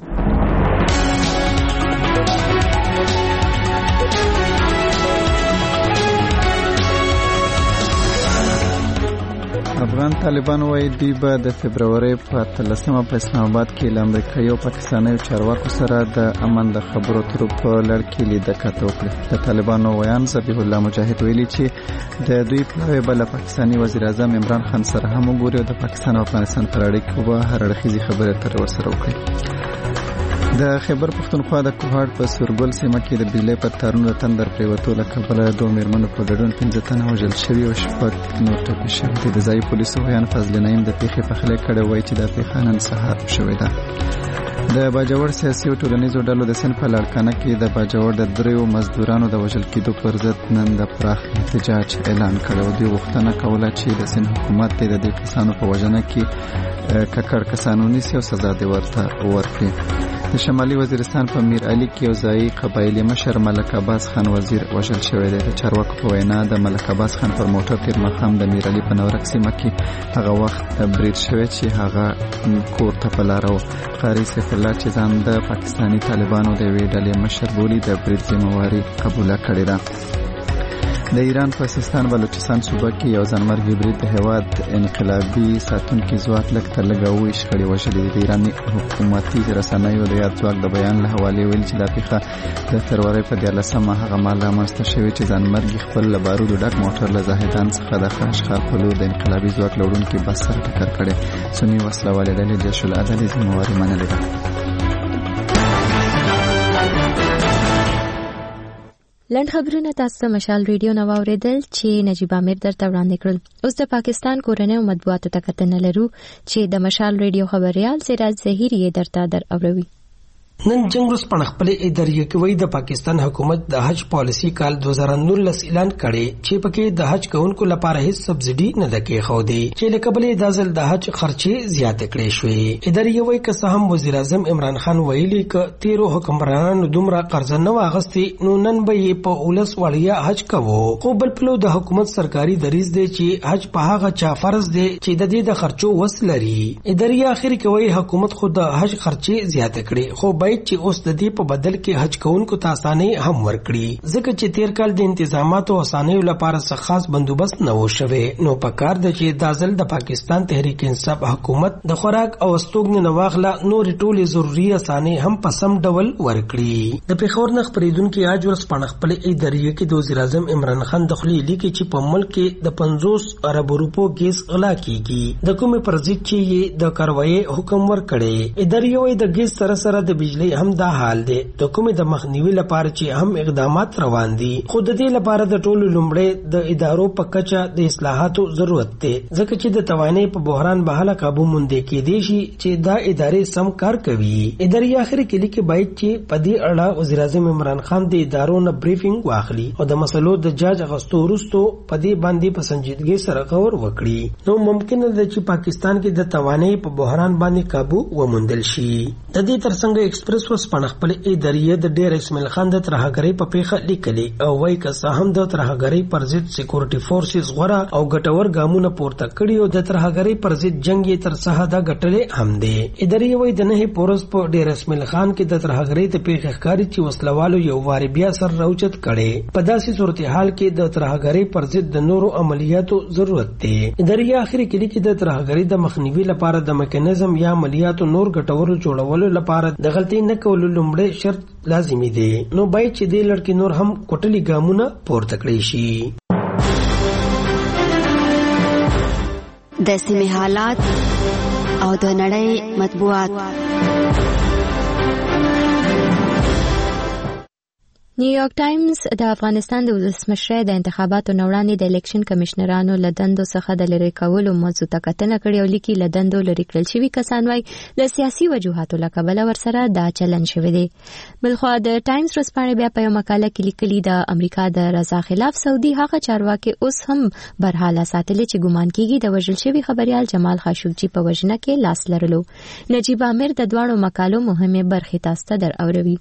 افغان طالبان وايي دوی به د فبرवरी په 13مه په اسلام آباد کې له امریکایي او پاکستاني چارواکو سره د امن د خبرو اترو په لړ کې لیدکته وکړي. د طالبانو ویان ذبیح الله مجاهد ویلي چې د دوی پلاوی بل پاکستاني وزیر اعظم عمران خان سره هم وګوري او د پاکستان او افغانستان پر اړیکو به هر اړخیزي خبرې اترې ورسره وکړي. د خیبر پښتونخوا د کوهاټ په سورګل سیمه کې د بجلی په تارونو تندر پریوتو له کبله 2 میرمنو په ګډون 15 تنه وژل شوي او 6 نور ټپي شوي دي. د ځایي پولیسو ویان فضل نعیم د پیښې پخلی کړی وایي چې دا پیښه نن سهار شوې ده. د باجوړ سیاسي او ټولنیزو ډلو د سن په لاړکانه کې د باجوړ د 3 مزدورانو د وژل کېدو پر ضد نن د پراخ احتجاج اعلان کړی او دوی غوښتنه کوله چې د سن حکومت د دې کسانو په وژنه کې ککړ کسانو نیسي او سزا دې ورته ورکړي. د شمالي وزیرستان په میر علي کې یو ځایي قبایلي مشر ملک عباس خان وزیر وژل شوی دی. د چارواکو په وینا د ملک عباس خان پر موټر تیر ماښام د میر علي په نورک سیمه کې هغه وخت برید شوی چې هغه کور ته په لاره و. قاری سیف الله چې ځان د پاکستاني طالبانو د یوې ډلې مشر بولي د برید ذمہواري قبوله کړې ده. د ایران په سیستان بلوچستان صوبه کې یو ځانمرګي برید د هیواد انقلابي ساتونکي ځواک لږ تر لږه 20 شخړې وژلې دي. د ایران حکومتي رسنیو د یاد ځواک د بیان له حوالې ویل چې دا پیښه د فبرवरी په 14مه هغه مهال رامنځته شوې چې ځانمرګي خپل له بارودو ډک موټر له زاهدان څخه د خاشخار په لور د انقلابي ځواک لوړونکي بس سره ټکر کړی. سني وسله والې ډلې جيش العدل ذمہواري منلې ده. لنډ خبرونه تاسو ته مشال ریډیو نو اوریدل چې نجیب عامر درته وړاندې کړل. اوس د پاکستان کورنۍ او مطبوعاتو ته کتنه لرو چې د مشال ریډیو خبريال سراج ظهیری درته در اوروي. نن جنگرس پنخپل ادارې کوي د پاکستان حکومت د حج پالیسی کال 2019 اعلان کړي چې پکې د حج کوونکو لپاره هیڅ سبسيډي نه دکې خو دی چې لکبلې د ځل د حج خرچي زیات کړي شوې. ادارې وایي که سهم وزیر اعظم عمران خان ویلي ک 13 حکمرانانو دومره قرض نه واغستي نو نن به یې په اولس وړیا حج کوو. خو بل پلو د حکومت سرکاري دریز دی چې حج په هغه چا فرض دی چې د دې د خرچو وس لري. ادارې اخر کوي حکومت خود د حج خرچي زیات کړي خو چې اوس د دې په بدل کې حج کوونکو ته اسانۍ هم ورکړي ځکه چې تیر کال د انتظاماتو او اسانۍ لپاره څه خاص بندوبست نه و شوی. نو پکار د چې د ځل د پاکستان تحریک انصاف حکومت د خوراک او استوګن نواغله نور ټولې ضروري اسانۍ هم په سم ډول ورکړي. د پیښور نه خبرېدونکو اج ورځ پنخپل ادارې کې د وزیر اعظم عمران خان د خلی لیکي چې په ملک کې د 50 ارب روپو ګیس غلا کیږي د کومې پر ضد چې د کاروایی حکم ورکړي. ادارې وایي د ګیس سره سره د بجلی هم دا حال دی د کومې د مخنیوي لپاره چې هم اقدامات روان دي خو د دې لپاره د ټولو لومړی د ادارو په کچه د اصلاحاتو ضرورت دی ځکه چې د توانایي په بحران بهاله قابو موندې کېدې شي چې دا ادارې سم کار کوي. ادارې اخر کې لیکي باید چې په دې اړه وزیر اعظم عمران خان د ادارو نه بریفینګ واخلي او د مسلو د جاج اغستو وروسته په دې باندې په سنجیدګۍ سره غور وکړي. نو ممکن ده چې پاکستان کې د توانایي په بحران باندې قابو وموندل شي. د دې ترڅنګ ایکسپریس پنخپل ادارې د ډیر اسماعیل خان د ترهګرۍ په پیښه لیکلي او وايي که سهم د ترهګرۍ پر ضد سکیورټي فورسز غوړه او ګټور ګامونه پورته کړي او د ترهګرۍ پر ضد جنگ یې تر څه حده ګټلې هم دي. ادارې وايي د نه پورس په ډیر اسماعیل خان کې د ترهګرۍ د پیښې ښکاری چې وسلوالو یو واري بیا سر راوچت کړي. په داسې صورتحال کې د ترهګرۍ پر ضد د نورو عملیاتو ضرورت دی. ادارې اخري کې لیکي د ترهګرۍ د مخنیوي لپاره د میکانیزم یا عملیاتو نور ګټورو جوړولو لپاره د غلطۍ نه کولو لومړی شرط لازمي دی. نو باید چې دې لړ کې نور هم کوټلي ګامونه پورته کړی شي. د سیمې حالات او د نړۍ مطبوعات. نیویارک ټایمز د افغانستان د ولسمشر د انتخاباتو وړاندې د الیکشن کمشنرانو له دندو څخه د لری کولو موضوع ته کتنه کړې او لیکي له دندو لری کړل شوي کسان وايي د سیاسي وجوهاتو له کبله ورسره دا چلن شوی دی. بلخو د ټایمز ورځپاڼې بیا په یو مقاله کې لیکلي د امریکا د رضا خلاف سعودي هغه چارواکي اوس هم برحاله ساتلي چې ګمان کیږي د وژل شوي خبريال جمال خاشقجي په وژنه کې لاس لرلو. نجیب عامر د دواړو مقالو مهمه برخې تاسو ته در اوروي.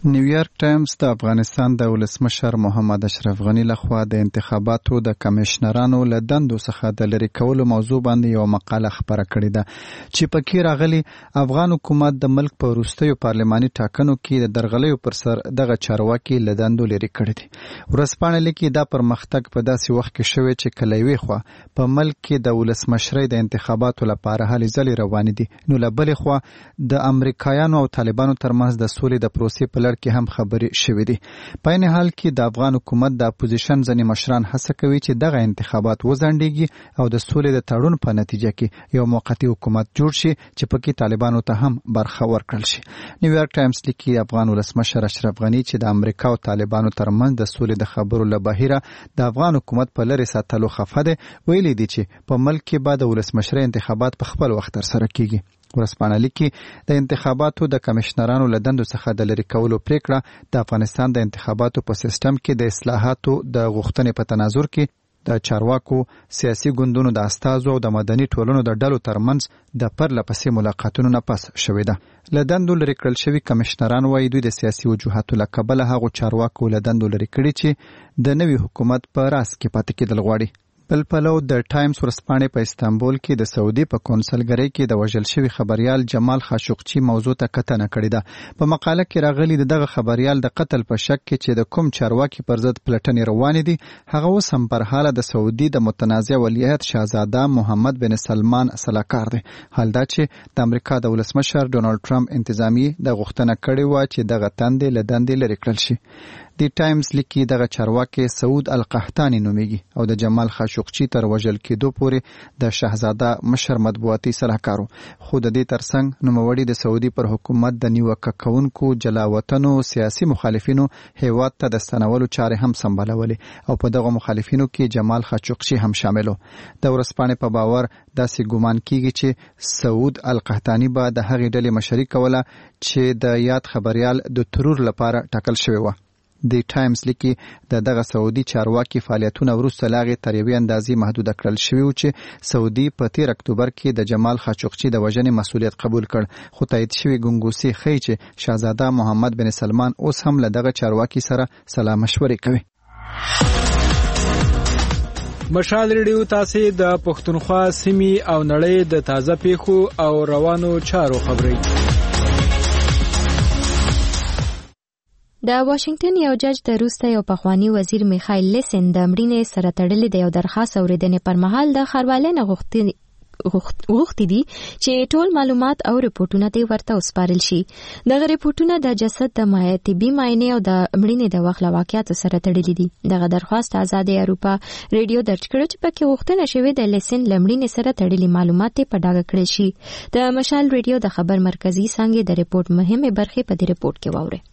نیویارک ټایمز د افغانستان د ولسمشر محمد اشرف غنی لخوا د انتخاباتو د کمشنرانو له دندو څخه د لرې کولو موضوع باندې یو مقاله خپره کړې ده چې پکې راغلي افغان حکومت د ملک په وروستیو پارلماني ټاکنو کې د درغلیو پر سر دغه چارواکي له دندو لرې کړي دي. ورځپاڼه لیکي دا پرمختګ په داسې وخت کې شوی چې کله یوې خوا په ملک کې د ولسمشرۍ د انتخاباتو لپاره هلې ځلې روانې دي، نو له بلې خوا د امریکایانو او طالبانو ترمنځ د سولې د پروسې په کې هم خبرې شوې دي. په عین حال کې د افغان حکومت د اپوزیشن ځینې مشران هڅه کوي چې دغه انتخابات وځنډېږي او د سولې د تړون په نتیجه کې یو موقتي حکومت جوړ شي چې پکې طالبانو ته هم برخه ورکړل شي. نیویارک ټایمز لیکي افغان ولسمشر اشرف غنی چې د امریکا او طالبانو ترمنځ د سولې د خبرو له بهیره د افغان حکومت په لرې ساتلو خفه دی، ویلي دي چې په ملک کې به د ولسمشرۍ انتخابات په خپل وخت ترسره کیږي. ورځپاڼه لیکي د انتخاباتو د کمشنرانو له دندو څخه د لرې کولو پریکړه د افغانستان د انتخاباتو په سیستم کې د اصلاحاتو د غوښتنې په تناظر کې د چارواکو، سیاسي ګوندونو د استازو او د مدني ټولنو د ډلو ترمنځ د پرله پسې ملاقاتونو نه پس شوې ده. له دندو لرې کړل شوي کمشنران وایي دوی د سیاسي وجوهاتو له کبله هغو چارواکو له دندو لرې کړي چې د نوي حکومت په راس کې پاتې کېدل غواړي. بل پلو د ټایمز ورځپاڼې په استانبول کې د سعودي په کونسلګرۍ کې د وژل شوي خبريال جمال خاشقچي موضوع ته کتنه کړې ده. په مقاله کې راغلي دغه خبريال د قتل په شک کې چې د کوم چارواکي پر ضد پلټنې روانې دي هغه اوس هم پر حاله د سعودي د متنازع ولیعهد شاهزاده محمد بن سلمان سلاکار دی. حال دا چې د امریکا د ولسمشر ډونالد ټرمپ انتظامی د غوښتنه کړې و چې دغه تندې له دندې لرې کړل شي. دی ټایمز لیکي دغه چارواکي سعود القحطاني نومیږي او د جمال خاشقچي تر وژل کېدو پورې د شاهزاده مشر مطبوعاتي سلاکارو، خو د دې ترڅنګ نوموړي د سعودي پر حکومت د نیوکه کوونکو جلاوطنو سیاسي مخالفینو هیواد ته د ستنولو چارې هم سمبالولې او په دغه مخالفینو کې جمال خاشقچي هم شاملو. د ورځپاڼې په باور داسې ګومان کیږي چې سعود القحطاني به د هغې ډلې مشري کوله چې د یاد خبريال د ترور لپاره ټاکل شوی و. دی ټایمز لیکي دغه سعودي چارواکي فعالیتونه وروسته لاغې تر یوې اندازې محدوده کړل شوي و چې سعودي په 13 اکتوبر کې د جمال خاشقچي د وژنې مسؤلیت قبول کړ، خو تایید شوي ګنګوسې ښیي چې شاهزاده محمد بن سلمان اوس هم له دغه چارواکي سره سلا مشورې کوي. مشال ریډیو تاسو د پښتونخوا سیمې او نړۍ د تازه پیښو او روانو چارو خبري. د واشنگټن یو جج د روس ته یو پخوانی وزیر میخایل لیسن د مړینې سره تړلې د یو درخواست اوریدنې پر مهال د ښاروالۍ نه غوښتي دي چې ټول معلومات او ریپورتونه دې ورته وسپارل شي. دغه ریپورتونه د جسد د طبي معاینې او د مړینې د وخت له واقعیاتو سره تړلي دي. دغه درخواست آزاد اروپا ریډیو درج کړ چې پکې غوښتنه شوې د لیسن له مړینې سره تړلي معلومات په ډاګه کړل شي. د مشال ریډیو د خبر مرکزی څنګه د ریپورت مهمه برخه په دې ریپورت کې واوري.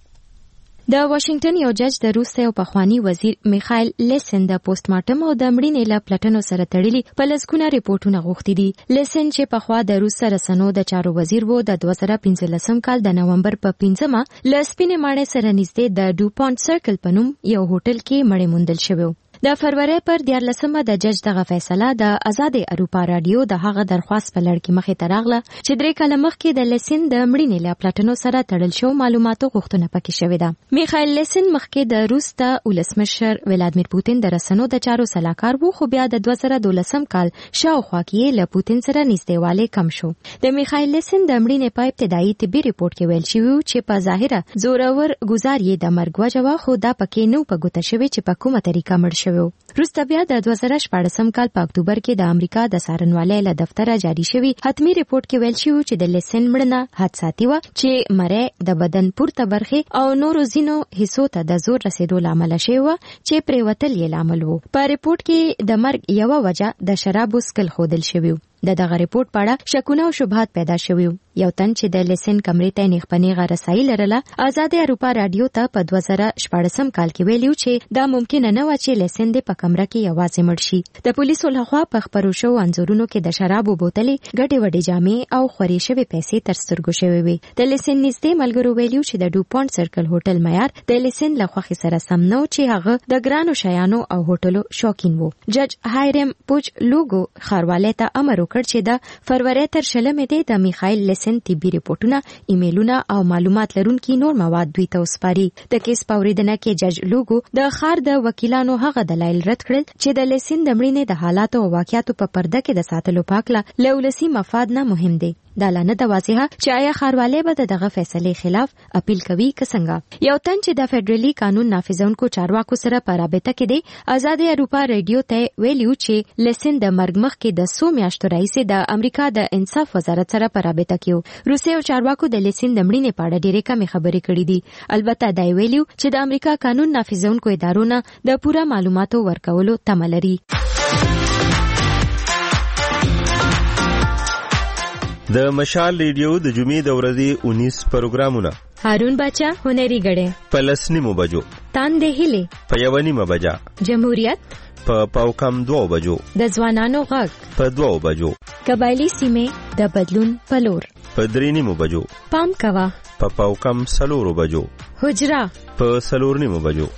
د واشنگټن یو جج د روس یو پخوانی وزیر میخایل لیسن د پوسټمارټم او د مړینې له پلټنو سره تړلي په لسګونه ریپورتونه غوښتي دي. لیسن چې پخوا د روس رسنیو د چارو وزیر وو د 2015 کال د نومبر په 5مه له سپینې ماڼۍ سره نږدې د ډوپونټ سرکل په نوم یو هوټل کې مړی موندل شوی. د فروری پر 14مه د جج دغه فیصله د آزاد اروپا رادیو د هغه درخواست په لړ کې مخې ته راغله چې 3 کاله مخکې د لیسن د مړینې له پلټنو سره تړل شو معلوماتو غوښتنه پکې شوې ده. میخایل لیسن مخکې د روس ته ولسمشر ولادیمیر پوتین د رسنیو د چارو سلاکار وو، خو بیا د 2012 کال شاوخوا کې له پوتین سره نږدېوالی کم شو. د میخایل لیسن د مړینې په ابتدایي طبي ریپورت کې ویل شوی چې په ظاهره زورور گزار یې د مرګ وجه خو دا پکې نو په ګوته شوی چې په کومه طریقه مړ شوی. وروسته بیا د 2014 کال په اکتوبر کې د امریکا د څارنوالۍ له دفتره جاری شوی حتمی ریپورت کې ویل شوی چې د لیسن مړنه حادثاتي و چې مړی د بدن پورته برخه او نورو ځینو حصو ته د زور رسیدو لامل شوی و چې پریوتل یې لامل وو. په ریپورت کې د مرګ یو وجه د شرابو څښل ښودل شوی. دغه ریپورت په اړه شکونه او شبهات پیدا شوي. یو تن چې د لیسن کمرې ته نیغپنیغه رسایي لرله آزاد اروپا رادیو ته په 2014 کال کې ویلیو چې دا ممکن نه و چې لیسن د په کمره کې یوازې مړ شي. د پولیسو لخوا په خبرو شو انځورونو کې د شرابو بوتلې ګډې وډې جامې او خوري شوي پیسې تر سترګو شوي وي. د لیسن نږدې ملګرو ویلیو چې د ډوپونټ سرکل هوټل معیار د لیسن له خوښې سره سم نه و چې هغه د ګرانو شیانو او هوټلو شوقین وو. جج هایرم پوچ لوګو ښاروالۍ ته امر وکړ چې د فروری تر 20 د میخائیل لیسن طبي ریپورتونه، ایمیلونه او معلومات لرونکي نور مواد دوی ته وسپاري. د کیس پاوریدنه کې جج لوګو د ښار د وکیلانو هغه دلایل رد کړل چې د لیسن د مړینې د حالاتو او واقعیاتو په پرده کې د ساتلو پاکله له ولسي مفاد نه مهم دی. دا لانه د واضحه چې آیا ښاروالۍ به دغه فیصلې خلاف اپیل کوي که څنګه. یو تن چې د فدرالي قانون نافذونکو چارواکو سره په رابطه کې دی، آزاد اروپا رادیو ته ویلي چې لیسن د مرګ مخکې د 100 میاشتو راهیسې د امریکا د انصاف وزارت سره په رابطه کې و. روسي او چارواکو د لیسن د مړینې په اړه ډېرې کمې خبرې کړې دي. البته دا ویلي چې د امریکا قانون نافذونکو ادارو نه د پوره معلوماتو ورکولو تمه لري. د مشال ریډیو د جمعې د ورځې 19 پروګرامونه: هارون باچا هنري غړې په 10 بجو، تاندې هلي په 1 بجا، جمهوریت په پاوکم 2 بجو، د ځوانانو غږ په 2 بجو، قبایلی سیمې د بدلون په لور په 3 بجو، پام کوا په پاوکم 4 بجو، حجرا په 4 بجو.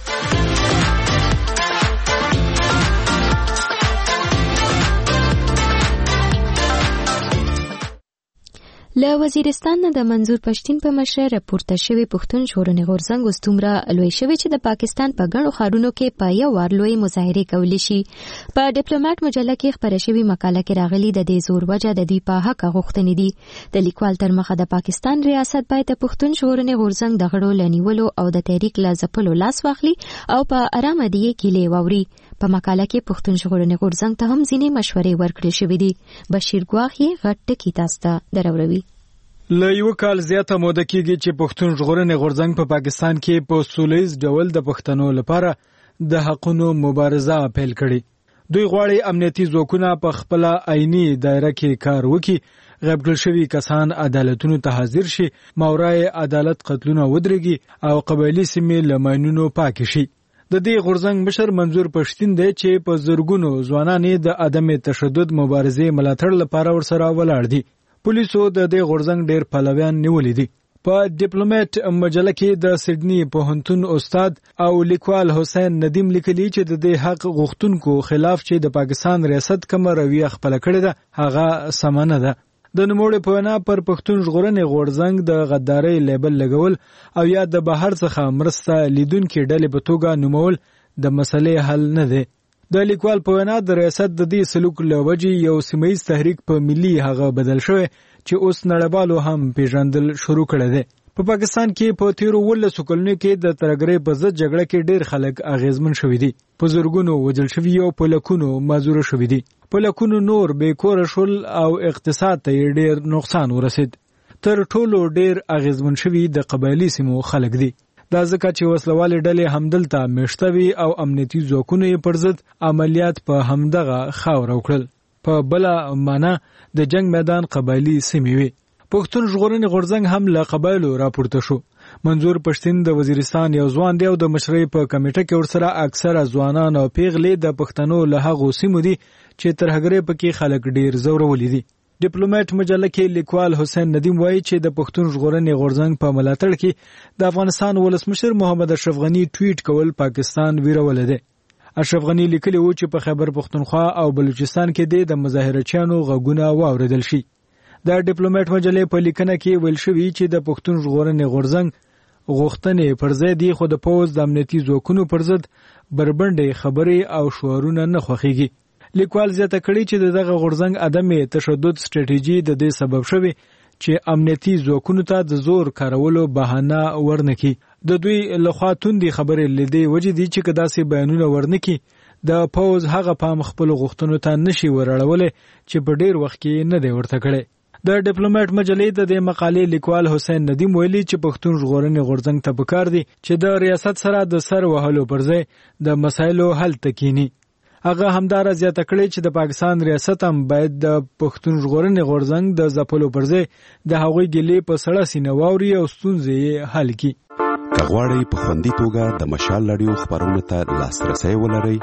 له وزیرستان نه د منظور پښتین په مشر راپورته شوی پښتون ژغورنې غورځنګ اوس دومره لوی شوی چې د پاکستان په ګڼو ښارونو کې په یو وار لوی مظاهرې کولی شي. په ډیپلوماټ مجله کې خپره شوی مقاله کې راغلي د دې زور وجه د دوی په حق غوښتنې دي. د لیکوال تر مخه د پاکستان ریاست باید د پښتون ژغورنې غورځنګ د غړو لنیولو او د تحریک له ځپلو لاس واخلي او په آرامه دی کېلې واوري. په مقاله کې پښتون ژغورنې غورځنګ ته هم ځینې مشورې ورکړې شوې دي. بشیر ګواخ یې غټ ټکي تاسو ته دروروي. له یو کال زیاته موده کېږي چې پښتون ژغورنې غورځنګ په پاکستان کې په سولیز ډول د پښتنو لپاره د حقونو مبارزه پیل کړي. دوی غواړي امنیتي ځواکونه په خپل عیني دایره کې کار وکړي، غیب کړل شوي کسان عدالتونو ته حاضر شي، ماورای عدالت قتلونه ودرېږي او قبایلي سیمې له ماینونو پاکې شي. د دې غورځنګ مشر منظور پښتین دی چې په زرګونو ځوانان د عدم تشدد مبارزې ملاتړ لپاره ورسره ولاړ دي. پولیسو د دې غورځنګ ډېر پلویان نیولې دي. په ډیپلوماټ مجله کې د سیډني پوهنتون استاد او لیکوال حسین ندیم لیکلي چې د دې حق غوښتونکو خلاف چې د پاکستان ریاست کوم رویه خپل کړې ده هغه سمانه ده. د نوموړي په وینا پر پښتون ژغورنې غورځنګ د غدارۍ لیبل لګول او یا د بهر څخه مرسته لیدونکو ډلې په توګه نومول د مسلې حل نه دی. د لیکوال په وینا د ریاست د دې سلوک له وجې یو سیمه‌یز تحریک په ملي هغه بدل شوی چې اوس نړیوالو هم پیژندل شروع کړی دی. په پاکستان کې په تیرو 18 کلونو کې د ترګرۍ په ضد جګړه کې ډېر خلک اغیزمن شوي دي. په زرګونو وژل شوي او په لکونو معذور شوي دي. په لکونو نور بې کوره شول او اقتصاد ته ډېر نقصان ورسید. تر ټولو ډېر اغیزمن شوي د قبایلي سیمو خلک دي. دا ځکه چې وسلوالې ډلې همدلته میشته او امنیتي ځواکونه یې پر ضد عملیات په همدغه خاوره وکړل. په بله معنا د جنگ میدان قبایلي سیمې وي. پښتون ژغورنې غورځنګ هم له قبایلو راپورته شو. منظور پښتین د وزیرستان یو ځوان دی او د مشرۍ په کمیټه کې ورسره اکثره ځوانان او پیغلې د پښتنو له هغو سیمو دي چې ترهګرۍ پکې خلک ډیر زورولي دي. ډیپلوماټ مجله کې لیکوال حسین ندیم وایي چې د پښتون ژغورنې غورځنګ په ملاتړ کې د افغانستان ولسمشر محمد اشرف غنی ټویټ کول پاکستان ویرول دی. اشرف غنی لیکلی و چې په خیبر پښتونخوا او بلوچستان کې د مظاهرچیانو غږونه واوریدل شي. د ډیپلوماټ مجلې په لیکنه کې ویل شوی چې د پښتون ژغورنې غورځنګ غوښتنې پر ځای دی خو د پوز د امنیتي ځواکونو پر ضد بربنډې خبرې او شعارونه نه خوښیږي. لیکوال زیاته کړي چې دغه غورځنګ عدم تشدد سټریټیجي د دې سبب شوی چې امنیتي ځواکونو ته د زور کارولو بهانه ورنکي. د دوی لخوا توندې خبرې لیدي وجې دي چې کداسې بیانونه ورنکي د پوز هغه پام خپل غوښتنو ته نشي ورړولې چې په ډیر وخت کې نه دی ورته کړی. د ډیپلوماټ مجلې د دې مقالې لیکوال حسین ندیم ویلي چې پښتون ژغورنې غورځنګ ته پکار دی چې د ریاست سره د سر وهلو پر ځای د مسایلو حل تکینی. هغه همدار زیاته کړی چې د پاکستان ریاست هم باید د پښتون ژغورنې غورځنګ د ځپلو پر ځای د هغوی ګیلې په سړه سینه واوري او ستونزې حل کړي. که غواړئ په خوندي توګه د مشال رادیو خپرونو ته لاسرسی ولرئ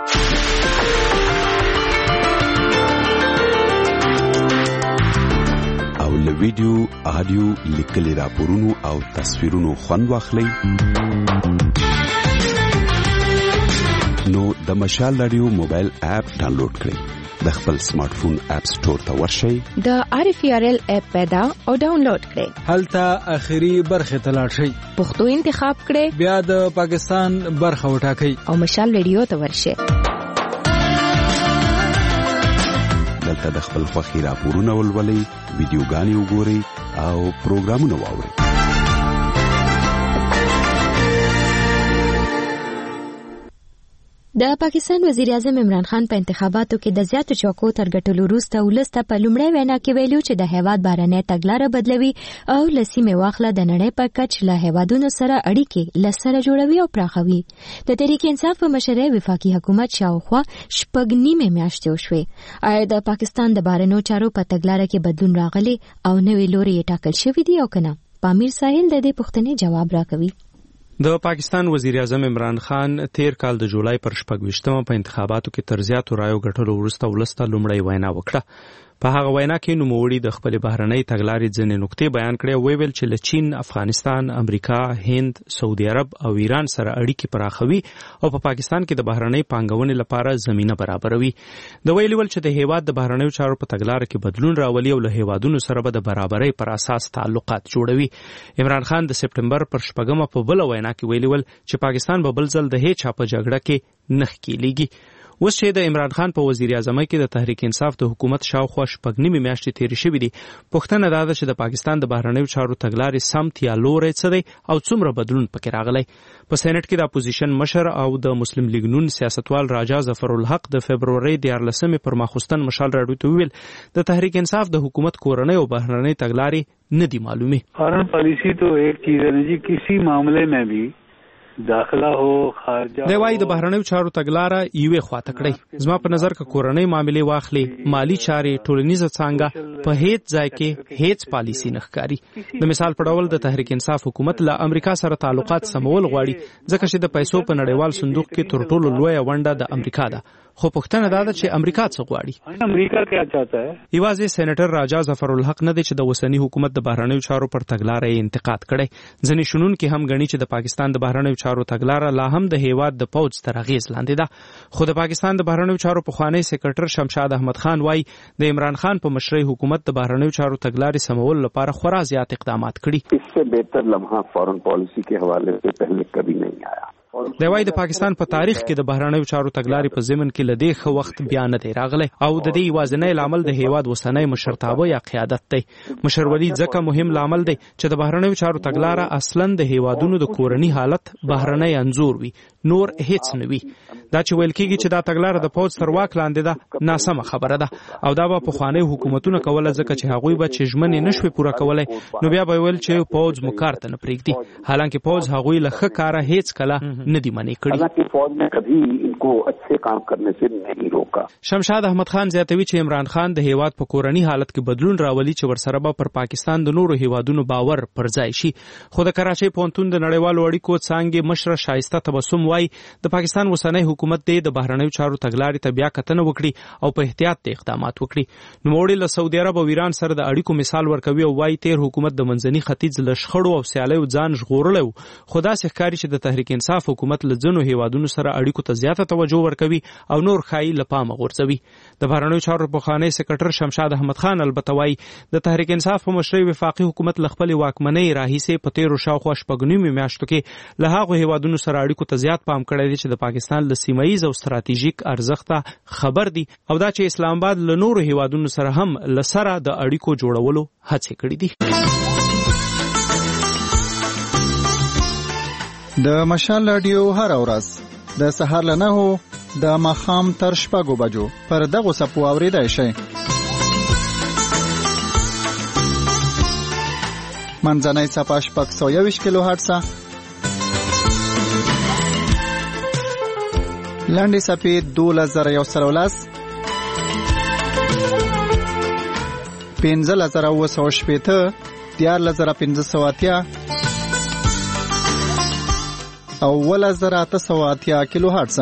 او له ویډیو، آډیو، لیکلي راپورونو او تصویرونو خوند واخلئ نو د مشال رادیو موبایل اپ ډاونلوډ کړئ د خپل سمارټ فون اپ سٹور ته ورشئ، د RFRL اپ پیدا او ډاونلوډ کړئ. هلته اخیری برخه ته لاړ شئ، پښتو انتخاب کړئ، بیا د پاکستان برخه وټاکئ او مشال ریډیو ته ورشئ. دلته د خپل خوښي راپورونه ولولئ، ویډیوګانې وګورئ او پروګرامونه واورئ. د پاکستان وزیر اعظم عمران خان په انتخاباتو کې د زیاتو چوکو تر ګټلو وروسته ولسته په لومړۍ وینا کې ویلو چې د هیواد بهرنۍ تګلاره بدلوي او له سیمې واخله د نړۍ په کچ له هیوادونو سره اړیکې له سره جوړوي او پراخوي. د تحریک انصاف په مشرۍ وفاقي حکومت شاوخوا 6 میاشتې وشوې. آیا د پاکستان د بهرنیو چارو په تګلاره کې بدلون راغلی او نوې لوري یې ټاکل شوی دی او کنه؟ پامیر ساحل د دې پوښتنې جواب راکوي. د پاکستان وزیر اعظم عمران خان تیر کال د جولای پر 28 په انتخاباتو کې تر زیاتو رایو ګټلو وروسته ولسته لومړی وینا وکړه. په هغه وینا کې نوموړي د خپل بهرنۍ تګلارې ځینې نقطې بیان کړې او ویل چې له چین، افغانستان، امریکا، هند، سعودي عرب او ایران سره اړیکې پراخوي او په پاکستان کې د بهرنۍ پانګونې لپاره زمینه برابروي. د ویلي ول چې د هیواد د بهرنیو چارو په تګلارې کې بدلون راولي او له هیوادونو سره به د برابرۍ پر اساس تعلقات جوړوي. عمران خان د سپټمبر پر 4 په بل وینا کې ویلي ول چې پاکستان به بل ځل د هیڅ چا په جګړه کې نه ښکیلېږي. اوس چې د عمران خان په وزیر اعظمۍ کې د تحریک انصاف د حکومت شاوخوا 6 میاشتې تیرې شوې دي، پوښتنه دا ده چې د پاکستان د بهرنیو چارو تګلارې سمت یا لوری څه دی او څومره بدلون پکې راغلی. په سېنات کې د اپوزیشن مشر او د مسلم لیگ نون سیاستوال راجا ظفر الحق د فبرवरी 14 پر ماخوستن مشال راډیو ته ویل د تحریک انصاف د حکومت کورنۍ او بهرنۍ تګلارې نه دي معلومه. فارن پالیسی تو ایک چیز ہے جی، کسی معاملے میں بھی داخله هو خارجه دی وايي د بهرنیو چارو تګلاره یوې خواته کړی. زما په نظر که کورنۍ معاملې واخلي، مالی چارې، ټولنیزه څانګه، په هیڅ ځای کې هیڅ پالیسی نه ښکاري. د مثال په ډول د تحریک انصاف حکومت له امریکا سره تعلقات سمول غواړي ځکه چې د پیسو په نړیوال صندوق کې تر ټولو لویه ونډه د امریکا ده. خو پوښتنه دا ده چې امریکا څه غواړي؟ امریکا کیا چاہتا ہے؟ یوازې سېنیټر راجا ظفر الحق نه دی چې د اوسنی حکومت د بهرنیو چارو پر تګلاره یې انتقاد کړی. ځینې شنونکي هم ګڼي چې د پاکستان د بهرنیو چارو تګلاره لا هم د هیواد د پوځ تر اغیز لاندې ده. خو د پاکستان د بهرنیو چارو پخوانی سکرټر شمشاد احمد خان وايي د عمران خان په مشرۍ حکومت د بهرنیو چارو تګلارې سمول لپاره خورا زیات اقدامات کړي. اس سے بهتر لمحہ فارن پالیسی کے حوالے سے پہلے کبھی نہیں آیا. دی وايي د پاکستان په تاریخ کې د بهرنیو چارو تګلارې په ضمن کې لدې خو وخت بیا نه دی راغلی او د دې یوازینی لامل د هیواد وسنۍ مشرتابه یا قیادت دی. مشرولي ځکه مهم لامل دی چې د بهرنیو چارو تګلاره اصلاً د هیوادونو د کورنی حالت بهرنی انزور وي، نور هیڅ نه وي. دا چې ویل کېږي چې دا تګلاره د پوځ تر واک لاندې ده، ناسمه خبره ده او دا به پخوانی حکومتونه کوله ځکه چې هغوی به چې ژمنې نشوي پوره کولای نو بیا به ویل چې پوځ مو کار ته نه پرېږدي، حالانکه پوځ هغوی له ښه کاره هیڅ کله نه دی منې کړي. شمشاد احمد خان زیاتوي چې عمران خان د هیواد په کورنی حالت کې بدلون راولي چې ورسره به پر پاکستان د نورو هیوادونو باور پر ځای شي. خو د کراچۍ پوهنتون د نړیوالو اړیکو څانګې مشره شایسته تبسم وايي د پاکستان وسنۍ حکومت د بهرنیو چارو تګلارې ته بیا کتنه وکړي او په احتیاط اقدامات وکړي. نوموړي له سعودي عرب او ایران سره د اړیکو مثال ورکوي او وايي تیر حکومت د منځني ختیځ له شخړو او سیالیو ځان ژغورلی و، خو داسې ښکاري چې د تحریک انصاف حکومت له ځینو هیوادونو سره اړیکو ته زیاته توجه ورکوي او نور ښایي له پامه غورځوي. د بهرنیو چارو پخوانی سکرټر شمشاد احمد خان البته وايي د تحریک انصاف په مشرۍ وفاقي حکومت له خپلې واکمنۍ راهیسې په تیرو شاوخوا 6 میاشتو کې له هغو هیوادونو سره اړیکو ته زیات پام کړی دی چې د پاکستان له سیمه ییز او ستراتیژیک ارزښته خبر دي او دا چې اسلام آباد له نورو هیوادونو سره هم له سره د اړیکو جوړولو هڅې کړې دي. د مشال رادیو هر ورځ د سهار له 9 د ماښام تر 6 بجو پر دغه سپو اوریدای شئ. منځنۍ صفحه 621 کیلو هرتز، لاندې صفحه 2113 15980 14580 او 1880 کیلو هرتز.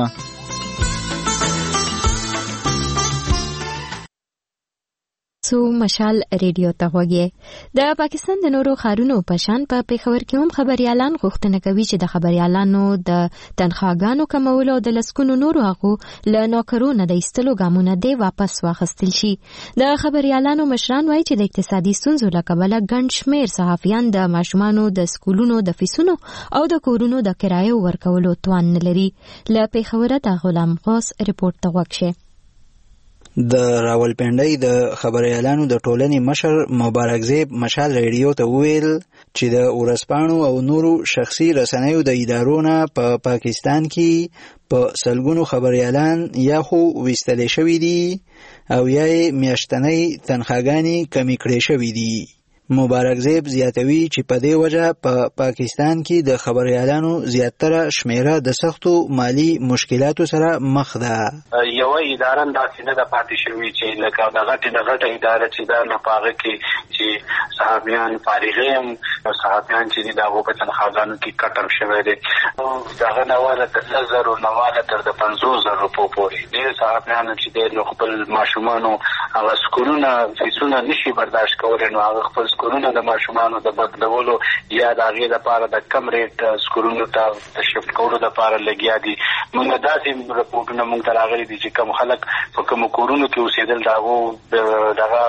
تاسو مشال ریډیو ته غوږی. د پاکستان د نورو ښارونو په شان په پېښور کې هم خبريالان غوښتنه کوي چې د خبريالانو د تنخواګانو کمولو او د لسکونو نورو حقوقو له نوکرونو د ایستلو ګامونه دی واپس واخیستل شي. د خبريالانو مشران وایي چې د اقتصادي ستونزو له کبله ګڼ شمېر صحافیان د ماشومانو د سکولونو د فیسونو او د کورونو د کرایو ورکولو توان نه لري. له پېښوره د غلام غوث رپورټ ته غوږ شئ. د راولپنډۍ د خبريالانو د ټولنې مشر مبارک زیب مشال ریډیو ته وویل چې د ورځپاڼو او نورو شخصي رسنیو د ادارو نه په پاکستان کې په سلګونو خبريالان یا خو ویستل شوي دي او یا میاشتنۍ تنخواګانې کمې کړې شوي دي. مبارک زیب زیاتوي چې په دې وجه په پاکستان کې د خبريالانو زیاتره شمیره د سختو مالی مشکلاتو سره مخ ده. یو اداره داسې نه ده پاتې شوې چې لکه د غټه اداره چې دا نه پاغه کې چې صحافیان فارغ هم صحافیان چې دا په تنخواګانو کې کټر شوی دي. دغه نواله د 10,000 نواله تر د 50,000 روپو پورې ډېر صحافیان چې د خپل ماشومانو هغه سکولونه فیسونه نشي برداشت کولی نو هغه خپل سکولونه د ماشومانو د بدلولو یا د هغې لپاره د کم ریټ سکولونو ته د شفټ کولو لپاره لګیا دي. موږ داسې رپورټونه موږ ته راغلي دي چې کوم خلک په کومو کورونو کې اوسېدل د هغو دغه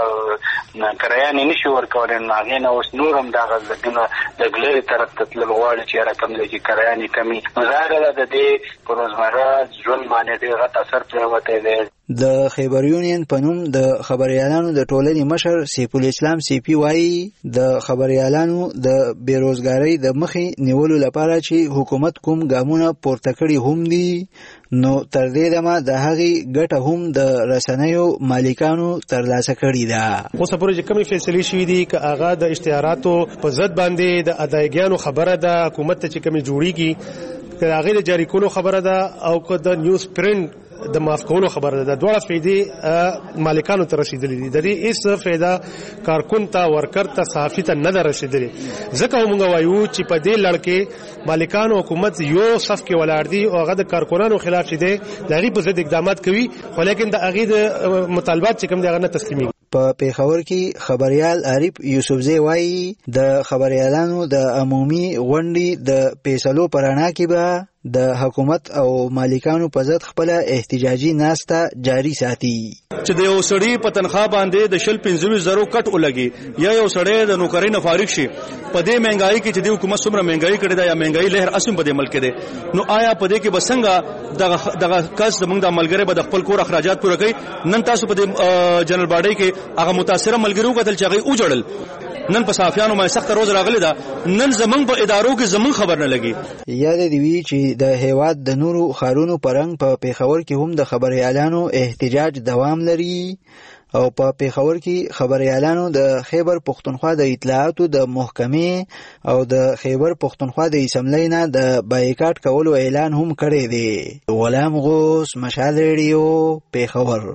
کرایانې نشي ورکولی نو هغې نه اوس نور هم دغه لږونه لږ لرې طرف ته تلل غواړي چې یاره کوم دی چې کرایانې کمي نو ظاهره ده د دې په روزمره ژوند باندې ډېر غټ اثر پرېوتی دی. د خیبر یونین په نوم د خبريالانو د ټولنې مشر سیف الاسلام سیپی وایي د خبريالانو د بیروزګارۍ د مخې نیولو لپاره چې حکومت کوم ګامونه پورته کړي هم دي نو تر دې دمه د هغې ګټه هم د رسنیو مالکانو ترلاسه کړې ده. اوس پورې چې کومې فیصلې شوي دي که هغه د اشتهاراتو په ضد باندې د ادایګانو خبره ده حکومت ته چې کومې جوړیږي که هغې د جاري کولو خبره ده او که د نیوز پرنټ د معاف کولو خبره ده دواړه فایدې مالکانو ته رسیدلې دي. د دې هیڅ فایده کارکون ته ورکر ته صحافي ته نه ده رسیدلې. ځکه موږ وایو چې په دې لړ کې مالکانو حکومت یو صف کې ولاړ دي او هغه د کارکونانو خلاف چې دی د هغې په ضد اقدامات کوي خو لیکن د هغې د مطالبات چې کوم دی هغه نه تسلیمېږي. په پېښور کې خبريال عارف یوسفزی وایي د خبريالانو د عمومي غونډې د فیصلو په رڼا کې به د حکومت او مالکانو په ضد خپل احتجاجي ناسته جاری ساتي. چې د یو سړي په تنخوا باندې د 25,000 کټ ولګي یا یو سړی د نوکرۍ نه فارغ شي په دې مهنګایي کې چې د حکومت څومره مهنګایي کړې ده یا مهنګایي لهر اسیم په دې ملک کې نو آیا په دې کې به څنګه دغه کس زموږ د ملګری به د خپل کور اخراجات پوره کوي. نن تاسو په دې جنرال باډي کې هغه متاثره ملګرو قتل چې هغه اوجړل نن په صحافیانو باندې سخت روز راغلی ده نن زمونږ په ادارو کې زمونږ خبر نه لګي. یاد دی وی چې د هیواد د نورو ښارونو پرنګ په پېښور کې هم د خبريالانو احتجاج دوام لري او په پېښور کې خبريالانو د خیبر پښتونخوا د اطلاعاتو د محکمې او د خیبر پښتونخوا د اسمبلی نه د بایکاټ کولو اعلان هم کړی دی. غلام غوث مشال ریډیو پېښور.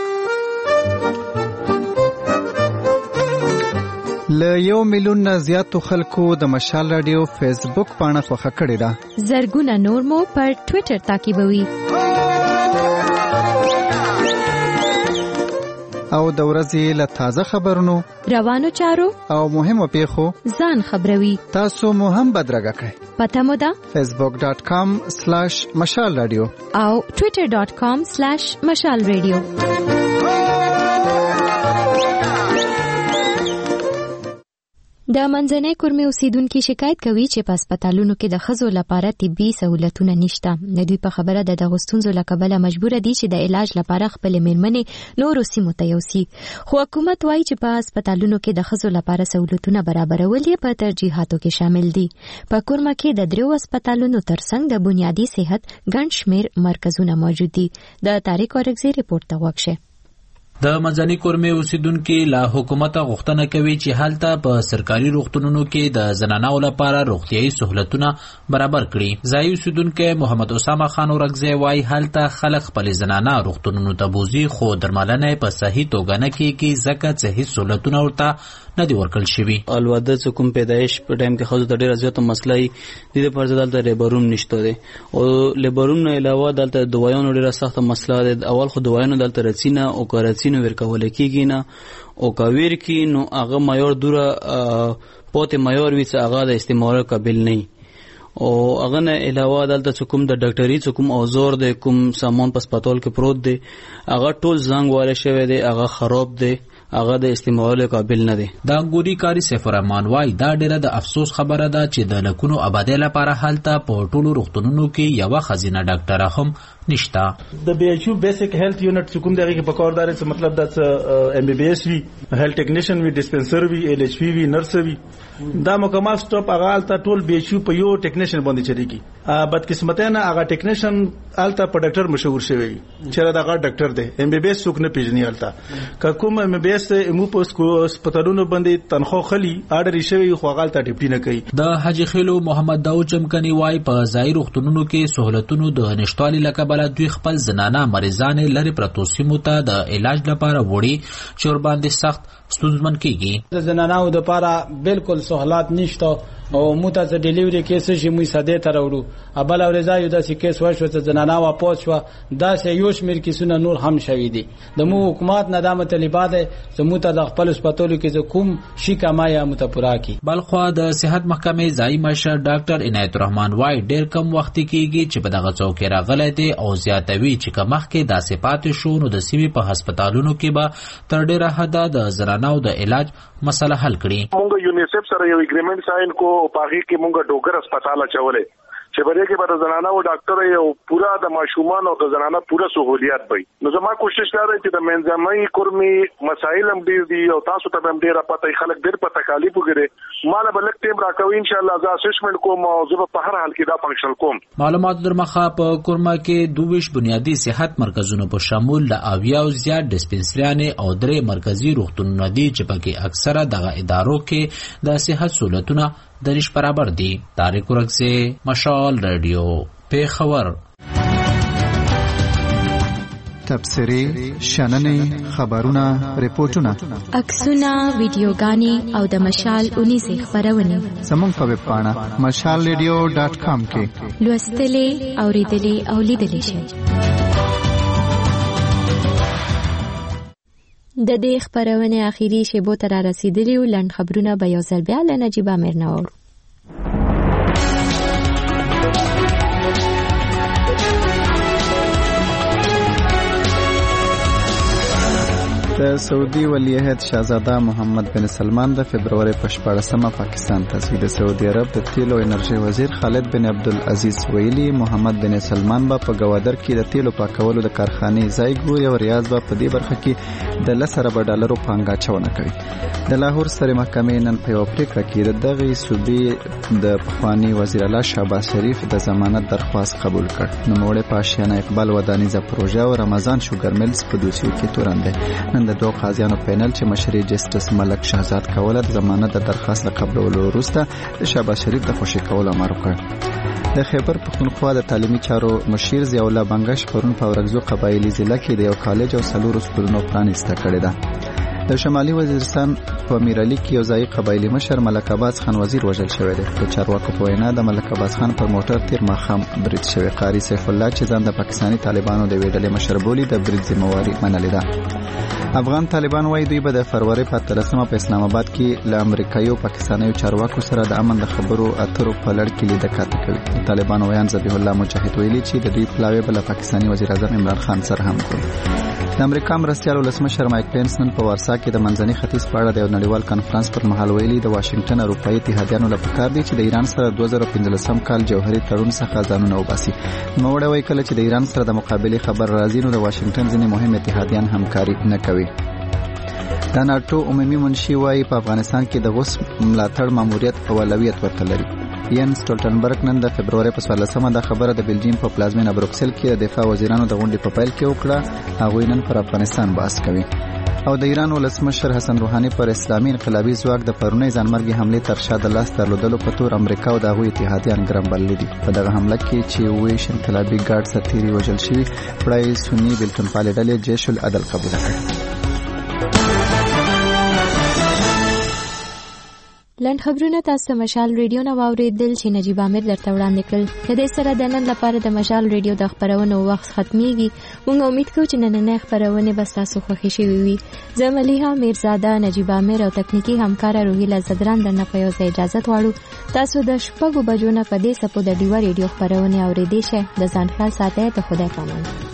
له 1 میلیون نه زیاتو خلکو د مشال رادیو فیسبوک پاڼه خوښه کړې ده. زرګونه نور مو پر ټوئیټر تعقیبوي. او د ورځې له تازه خبرونو روانو چارو او مهمو پیښو ځان خبروي. تاسو مو هم بدرګه کړئ. پته مو ده facebook.com/مشال رادیو او twitter.com/مشال رادیو. د منځنۍ کورمې اوسیدونکو شکایت کوي چې په هسپتالونو کې د ښځو لپاره طبي سہولتونه نشته. د دوی په خبره د دغو ستونزو له کبله مجبوره دي چې د علاج لپاره خپلې مېرمنې نورو سیمو ته یوسي. خو حکومت وایي چې په هسپتالونو کې د ښځو لپاره سہولتونه برابرول یې په ترجیحاتو کې شامل دي. په کورمه کې د 3 هسپتالونو ترڅنګ د بنیادي صحت ګڼ شمېر مرکزونه موجود دي. د طارق اورګزی رپورټ ته غوږ شئ. د منځنۍ کورمې اوسیدونکو له حکومته غوښتنه کوي چې هلته په سرکاري روغتونونو کې د زنانو لپاره روغتيایي سہولتونه برابر کړي. ځایي اوسیدونکو محمد اسامه خان اورګزی وايي هلته خلک خپل زنانه روغتونونو ته بوزي خو درملنه په صحیح توګه نه کیږي ځکه صحیح سہولتونه ورته نه دی ورکړل شوی. الواده چې کوم پیدایش په ټایم کې خو د ډیره زیاته مسله ای د دې پر ځدل د لیبروم نشته دی او لیبروم نه علاوه دلته دوايانو ډیره سخته مسله ده. اول خو دوايانو دلته رڅینه او کارڅینه ورکول کیږي نه او کاویر کی نو هغه معیار دوره پوت معیار وی چې هغه د استعمال قابل نه او هغه نه علاوه دلته کوم د ډاکټري کوم اوزار د کوم سامان په هسپتال کې پروت دی هغه ټول زنګ واره شوی دی هغه خراب دی هغه د استعمال قابل نه دی. دا ګوري کاری سیف الرحمن وای دا ډیره د افسوس خبره ده چې د لکونو آبادی لپاره حالت په ټولو روغتونونو کې یو خزینه ډاکټر هم نشتا. د بی ایچ یو بیسیک هیلث یونټ کوم دغه کې پکوردار څه مطلب د ام بی بی ایس وی هیلث ټیکنیشن وی ډسپنسر وی ال ایچ پی وی نرس وی دا مکمل سټاپ هغه الته ټول بی ایچ یو په یو ټیکنیشن باندې چریږي. بدقسمتانه هغه ټیکنیشن الته په ډاکټر مشهور شوی چې دا هغه ډاکټر دی ام بی بی ایس څوک نه پیژني الته کوم ام بی بی ایس مو په هسپتالونو باندې تنخواه خلی اډر شوی خو هغه الته ډیپټی نه کوي. د حاجی خیلو محمد داود چمکنی وای په ځای روغتونونو کې سہولتونو د نشټوالي لکه بل دوی خپل زنانه مریضان لري پرتو سیمو ته د علاج لپاره وړي چې ور باندې سخت ستونزمن کیږي. د زنانو د لپاره بالکل سہولت نشته او موته د ډیلیوري کیس شي مې ساده تر وړو ابل اورزا یو د کیس وشو چې زنانه واپس شو دا سه یو شمیر کیسونه نور هم شوي دي. د مو حکومت ندامه طالبات زموته د خپل هسپتالو کې کوم شي کمایا متپورا کی. بلخوا د صحت محکمې ځای مشر ډاکټر عنایت الرحمن وای ډیر کم وخت کېږي چې په دغه څوک راغلی دی او زیاتوي چې کمخ کې د صفات شو نو د سیمې په هسپتالونو کې به تر ډیره حد د زنانو د علاج مسله حل کړي. مونږ یونیسف سره یو اګریمنت ساين کو پاغي کې مونږ ډوګر هسپتال چولې چې بلې کې به زنانه او ډاکټر یو پورا د ماشومان او د زنانه پورا سہولیات وي. نو زما کوشش دا دی چې د منځمای کورمي مسائل هم ډیر دي او تاسو ته هم ډیر پته خلک ډیر په تکالیف وګړي مال بلک ټیم راکوي ان شاء الله ز اسسمنت کوم او زه په هر حال کې دا فنکشن کوم. معلومات در مخه په کورما کې 22 بنیادی صحت مرکزونو په شامل د اویا او زیات ډسپنسریانه او درې مرکزی روغتونونه دي چې پکې اکثره دغه ادارو کې د صحت سہولتونه دریش برابر دی. طارق ورکزی مشال رادیو پیښور. تبصری شننې خبرونه ریپورتونه عکسونه ویډیوګانې او د مشال 19 خبرونه زموږ په ویب پاڼه mashalradio.com کې لوستلې اوریدلې او لیدلې شئ. د دې خبرونه اخیری شیبو ته رسیدلی او لنډ خبرونه به یو ځل بیا له نجیب امیر نور. د سعودي ولیعهد شاهزاده محمد بن سلمان د فبرवरी په 14مه پاکستان ته ځي. د سعودي عرب د تیلو انرژي وزیر خالد بن عبدالعزیز ویلي محمد بن سلمان با په گوادر کې د تیلو پاکولو د کارخانې ځای ګوري او ریاض با په دې برخه کې د $10 پانګه چونه کوي. د لاهور سره محکمې نن په یو پریکړه کې د دغه صوبې د پخوانی وزیر اعلی شهباز شریف د ضمانت درخواست قبول کړ. نوموړی په آشیانه اقبال ودانیزه پروژه او رمضان شوګر ملز په دوسیو کې تورن نن د دوه قاضیانو پینل چې مشري جسټس ملک شهزاد کوله د ضمانت د درخواست قبولولو وروسته د شهباز شریف د خوشي کولو امر وکړ. د خیبر پختونخوا د تعلیمي چارو مشیر ضیاء الله بنگش پرون په ورغزو قبایلی ضلع کې د یو کالج او څلورو سکولونو پرانیسته کړې ده. د شمالي وزیرستان په میرعلی کې یو ځای قبایلی مشر ملک عباس خان وزیر وژل شوی دی. د چارواکو په وینا د ملک عباس خان پر موټر تیر ماښام برید شوی. قاری سیف الله چې ځان د پاکستاني طالبانو د ویډلې مشر بولی د برید ذمہواری منلې ده. افغان طالبان وايي دوی به د فروری په 13مه په اسلام آباد کې له امریکایي او پاکستاني چارواکو سره د امن د خبرو اترو په لړ کې لیدکات کوي. طالبان ویان ذبیح الله مجاهد ویلي چې د دوی پلاوی بل پاکستاني وزیر اعظم عمران خان سره هم کوي. د امریکا مرستیال ولسمشر مایک پینس نن په وارسا کې د منځني ختیځ په اړه د یو نړیوال کانفرنس پر مهال ویلي د واشنگټن اروپאי اتحادیانو لپاره کار دی چې د ایران سره 2015 کال جوهري تړون څخه ځانونه وباسي. نوموړی وایي کله چې د ایران سره د مقابله خبر راځي نو د واشنگټن ځینې مهم اتحادیان همکاري نه کوي. د ناتو عمومي منشي وایي په افغانستان کې د غوث ملاتړ ماموریت اولویت ورته لري. ین سټولټنبرګ نن د فبرवरी په 14مه د خبره د بلجیم په پلازمینه بروکسل کې د دفاع وزیرانو د غونډې په پیل کې وکړه. هغوی نن پر افغانستان بحث کوي. او د ایران ولسمشر حسن روحاني پر اسلامي انقلابي ځواک د پرونی ځانمرګي حمله تر شا د لاس درلودلو په تور امریکا او د هغوی اتحادیان ګرم بللي دي. په دغه حمله کې چې ویش انقلابي ګارد سرتیري وژل شوي پړای سنی بلټن پالې ډلې جیش العدل قبول کړ. لنډ خبرونه تاسو مشال ریډیو نو اوریدل چې نجیب عامر درته وړاندې کړل. د دې سره د نن لپاره د مشال ریډیو د خبرونو وخت ختميږي. موږ امید کوو چې نننې خبرونه به تاسو خوښ شي وي. زه ملیحه میرزاده، نجیب عامر او تکنیکی همکار روهیله زدران درنه په یو ځای اجازه غواړو. تاسو د شپږو بجو نه په دې سپو د ډیو ریډیو خبرونه اوریدئ. د ځان خیال ساتئ. ته خدای پامان.